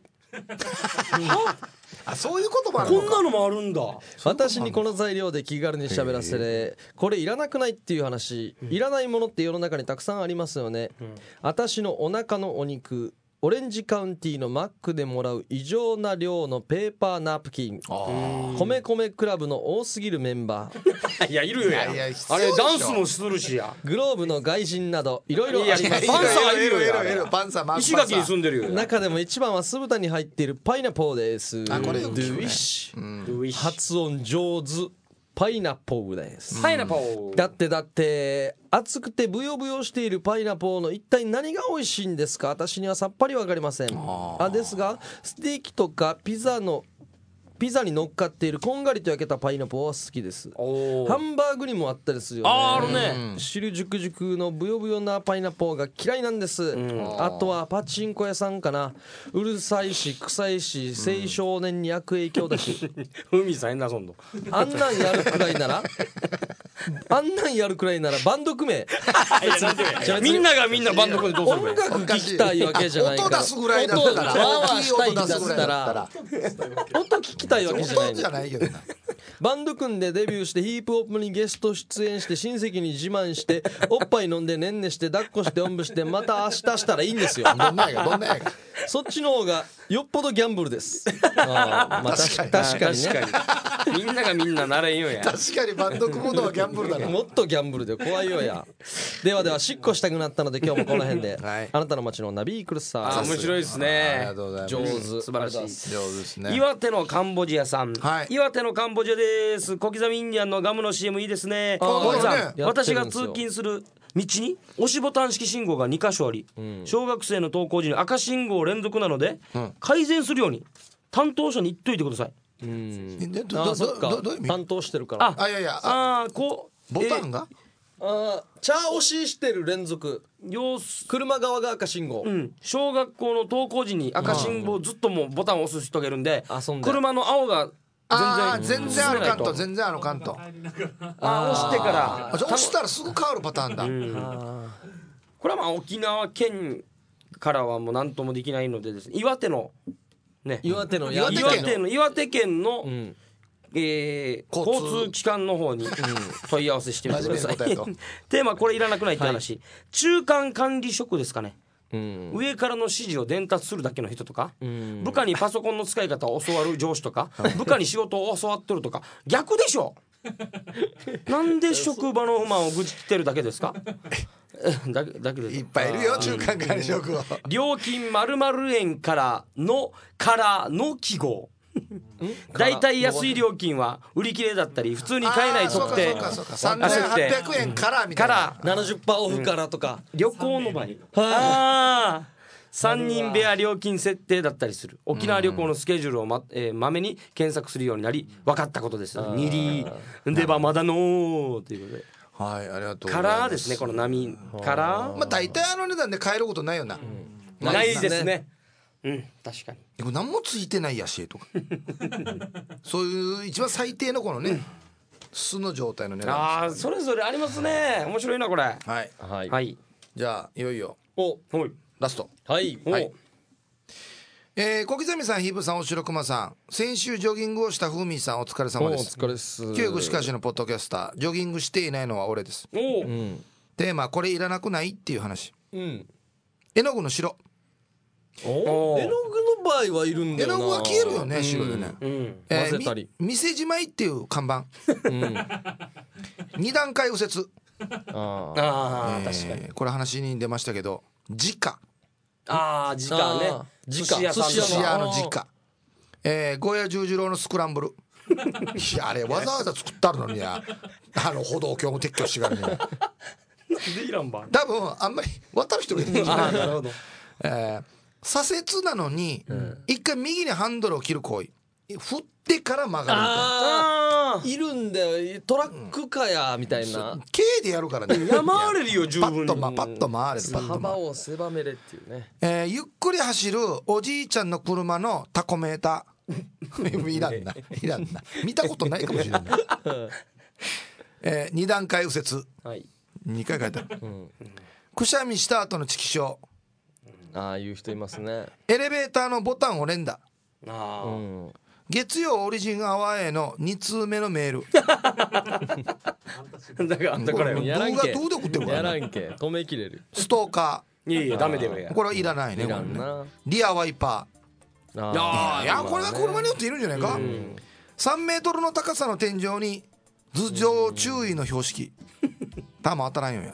あ、そういうこともあるのか。 こんなのもあるんだ。 私にこの材料で気軽に喋らせれ、これいらなくないっていう話、いらないものって世の中にたくさんありますよね。私のお腹のお肉、オレンジカウンティのマックでもらう異常な量のペーパーナプキン、米米クラブの多すぎるメンバーいやいるよや。あれダンスもするしや。 グローブの外人などいろいろあります。 パンサーいるよ。 パンサー石垣に住んでるよ。 中でも一番は酢豚に入っているパイナポーです。 あ、これドゥイッシュ、発音上手。パイナポーです。 パイナポー。 だって熱くてブヨブヨしているパイナポーの一体何が美味しいんですか。私にはさっぱりわかりません。ですがステーキとかピザに乗っかっているこんがりと焼けたパイナポーは好きです。ハンバーグにもあったりするよね。 あるね。 汁熟々のブヨブヨなパイナポーが嫌いなんです。あとはパチンコ屋さんかな。うるさいし臭いし青少年に悪影響だし海さんなそんのあんなんやるくらいならバンド組め。 みんながみんなバンド組んでどうする音楽聴きたいわけじゃないから。 音出すぐらいだったら、 ワーワーしたいんだったら音聞きたいわけじゃないの。 音じゃないけどな。 バンド組んでデビューしてヒップホップにゲスト出演して親戚に自慢しておっぱい飲んでねんねして抱っこしておんぶしてまた明日したらいいんですよ。 どんなんやどんなんやそっちの方がよっぽどギャンブルです。まあ確かにね。 みんながみんななれんよや。 確かにバンド組むのはギャンブルだな。 もっとギャンブルで怖いよや。ではしっこしたくなったので今日もこの辺で、 はい、 あなたの街のナビークルサー。 面白いですね。 ありがとうございます。 上手、 素晴らしい。 上手ですね。 岩手のカンボジアさん、 はい、 岩手のカンボジアです。小刻みインディアンのガムの CM いいですね。 森さん、私が通勤する道に押しボタン式信号が2箇所あり、小学生の登校時に赤信号連続なので、改善するように担当者に言っといてください。 そっか、担当してるから。 いやこうボタンが、 チャー押ししてる連続、車側が赤信号、 小学校の登校時に赤信号ずっともうボタンを押す人がいるんで、車の青が全然あるかんと全然あるかんと押してから押したらすぐ変わるパターンだ。 これはまあ沖縄県からはもう何ともできないのでですね、岩手県の交通機関の方に問い合わせしてみてください。テーマこれいらなくないって話、中間管理職ですかね。上からの指示を伝達するだけの人とか、部下にパソコンの使い方を教わる上司とか、部下に仕事を教わってるとか、逆でしょ。なんで職場の不満を愚痴ってるだけですか。だけでいっぱいいるよ中間管理職を。 料金〇〇円からの記号。だいたい安い料金は売り切れだったり普通に買えない特典、 3800円からみたいな、 70%オフからとか、 旅行の場合3人部屋料金設定だったりする。沖縄旅行のスケジュールをまめに検索するようになり分かったことです。にりではまだのということで、 はい、ありがとうございます。 カラーですね、この波カラー。 大体値段で買えることないよな。 ないですね。確かに。 何もついてないやしとかそういう一番最低のこのね、素の状態の値段。 それぞれありますね。面白いなこれ。 はいじゃあいよいよラスト。 はい。 小刻みさん、ヒブさん、おしろくまさん、先週ジョギングをしたふみさん、お疲れ様です。 お疲れです。 旧具しかしのポッドキャスター、ジョギングしていないのは俺です。テーマこれいらなくないっていう話。絵の具の白。 絵の具の場合はいるんだよな。 絵の具は消えるよね、白でね。 混ぜたり、 店じまいっていう看板。2段階右折。確かに。これ話に出ましたけど、時価。 時価ね。寿司屋の時価。ゴーヤ十次郎のスクランブル。いやあれわざわざ作ってあるのにや、歩道橋も撤去しがるにや。多分あんまり渡る人がいないんじゃない。なるほど。左折なのに一回右にハンドルを切る行為、振ってから曲がるみたいな。 いるんだよ、トラックかやみたいな。 軽でやるからね。 回れるよ十分に。 パッと回れる。 幅を狭めれっていうね。 ゆっくり走るおじいちゃんの車のタコメーター。いらんな見たことないかもしれない。2段階右折、2回書いてある。くしゃみした後のチキショー。 いう人いますね。 エレベーターのボタンを連打。月曜オリジンアワーへの2通目のメール。 だからあんたこれやらんけ。 どうで送ってるから。 やらんけ。止めきれる。 ストーカー。いやダメだよや。これはいらないね。リアワイパー。いやこれは車によっているんじゃないか。3メートルの高さの天井に頭上注意の標識。弾当たらんよや。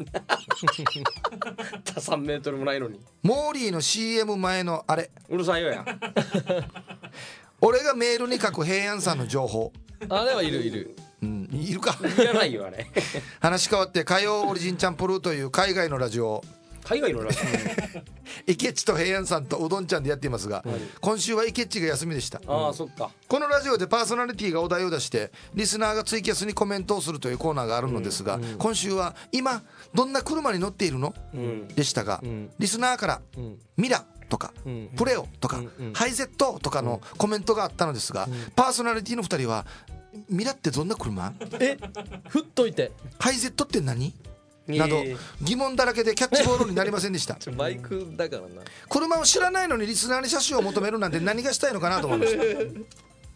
3メートルもないのに。 モーリーの CM 前のあれうるさいよや。 俺がメールに書く平安さんの情報。 あれはいるいるか。 いらないよあれ。 話変わって火曜オリジンチャンプルーという海外のラジオ。 海外のラジオ。イケッチと平安さんとうどんちゃんでやっていますが、今週はイケッチが休みでした。 そっか。 このラジオでパーソナリティがお題を出してリスナーがツイキャスにコメントをするというコーナーがあるのですが、今週は今どんな車に乗っているの、でしたが、リスナーからミラとかプレオとかハイゼットとかのコメントがあったのですが、パーソナリティの2人はミラってどんな車、 振っといてハイゼットって何など疑問だらけでキャッチボールになりませんでした。 バイクだからな。 車を知らないのにリスナーに車種を求めるなんて何がしたいのかなと思いました。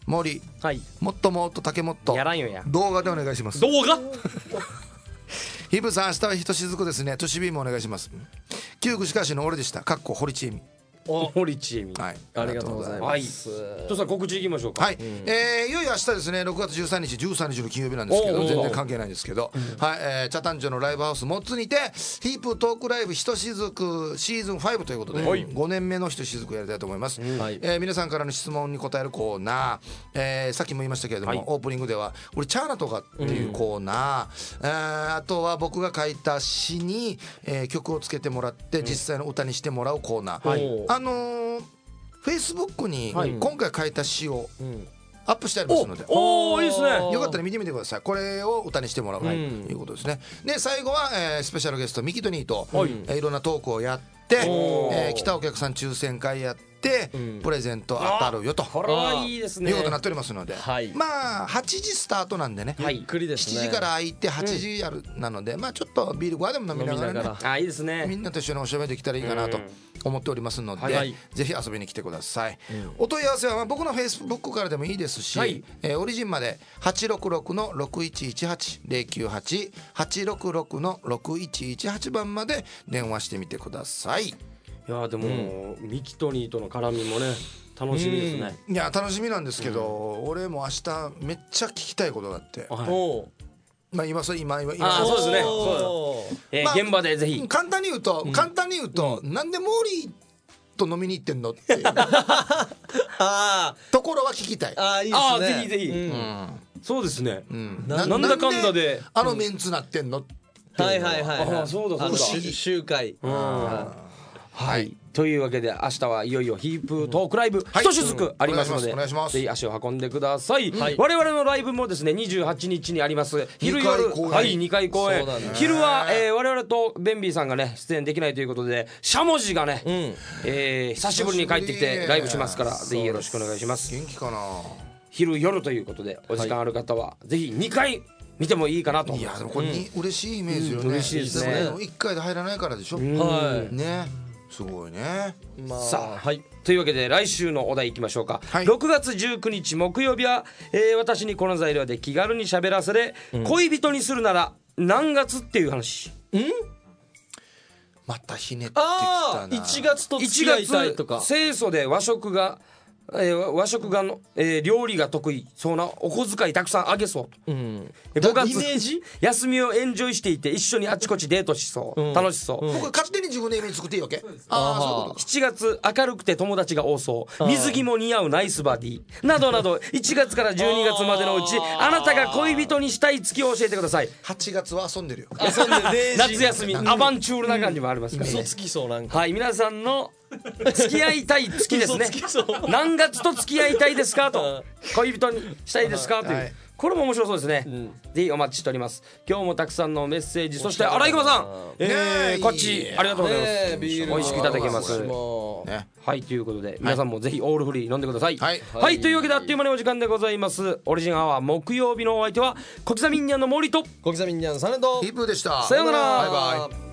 森、 はいもっともっと竹もっとやらんよや動画でお願いします。 動画ヒブさん明日はひとしずくですね。としびもお願いします。旧串川市の俺でした。かっこ堀ちえみ。 堀ちえみはい、 ありがとうございはいます。 とさ告知いきましょうか。 はい、いよいよ明日ですね、6月13日13日の金曜日なんですけど、 おー全然関係ないんですけど、はい、茶谷町のライブハウスモッツにてヒープトークライブひとしずくシーズン5ということで、5年目のひとしずくやりたいと思います。 はい皆さんからの質問に答えるコーナー、さっきも言いましたけれども、 はいオープニングでは俺チャーナとかっていうコーナー、あとは僕が書いた詩に、曲をつけてもらって実際の歌にしてもらうコーナー、 はいフェイスブックにはい今回書いた詩をアップしてありますので、 おおいいですね。 よかったら見てみてください。これを歌にしてもらうということですね。で最後は、スペシャルゲストミキとニーと、いろんなトークをやって、来たお客さん抽選会やって、プレゼント当たるよとこれはいいですね。 いうことになっておりますので、 はいまあ8時スタートなんでね、 はいゆっくりですね。 7時から空いて8時やる、なのでまあちょっとビールご飯でも飲みながらね、 飲みながらあいいですね。 みんなと一緒におしゃべりできたらいいかなと思っておりますので、 はいぜひ遊びに来てください。お問い合わせはまあ僕のフェイスブックからでもいいですし、 はいオリジンまで866の6118 098 866の6118番まで電話してみてください。 いやでも、ミキトニーとの絡みもね楽しみですね。 いや楽しみなんですけど、俺も明日めっちゃ聞きたいことがあって、 はいおうまあ今そうですねおうまあ現場でぜひ。 簡単に言うと、なんでモーリーと飲みに行ってんのっていうあところは聞きたい。 あいいですね。 あぜひぜひ、 うんそうですね、 なんだかんだであのメンツなってんのっていうのはいはいはいはい。 あそうだそうだ集会。 はいというわけで明日はいよいよヒープトークライブはいひとしずくありますので、 お願いしますぜひ足を運んでください、 はい我々のライブもですね28日にあります昼夜二回公演はい2回公演、 そうなんだね昼は、我々とベンビーさんがね出演できないということでしゃもじがね、久しぶりに帰ってきてライブしますからぜひよろしくお願いします。 元気かな。 昼夜ということでお時間ある方はぜひ2回見てもいいかなと思います。 いやでもこれに嬉しいイメージよね。 嬉しいですねも1回で入らないからでしょ。 はい。 ね、すごいね。 まあさあはい。 というわけで来週のお題いきましょうか、 はい 6月19日木曜日は、私にこの材料で気軽に喋らせれ、恋人にするなら何月っていう話。 またひねってきああたな。 1月と付 1 き合いたいとか。 清楚で和食が、の、料理が得意そうなお小遣いたくさんあげそうと、5月イメージ休みをエンジョイしていて一緒にあちこちデートしそう、楽しそう、 僕勝手に自分でイメージ作っていいわけ。ああそういうことか。 7月明るくて友達が多そう水着も似合うナイスバディなどなど1月から12月までのうちあなたが恋人にしたい月を教えてください。 8月は遊んでるよ。 遊んでデージ夏休みアバンチュールな感じもありますからね、 嘘つきそうなんか。 はい皆さんの付き合いたい月ですね嘘つきそう何月と付き合いたいですかと恋人にしたいですかという、 はいこれも面白そうですね、ぜひお待ちしております。今日もたくさんのメッセージそして荒井熊さん、 ねこっちありがとうございます、 ねえビール美味しくいただけますもうね。 はいということで皆さんもぜひオールフリー飲んでください。 はいはい、というわけであっという間にお時間でございます。オリジンアワー木曜日のお相手は小刻みインディアンの森と小刻みにゃんさねとヒープーでした。 さようならバイバイ。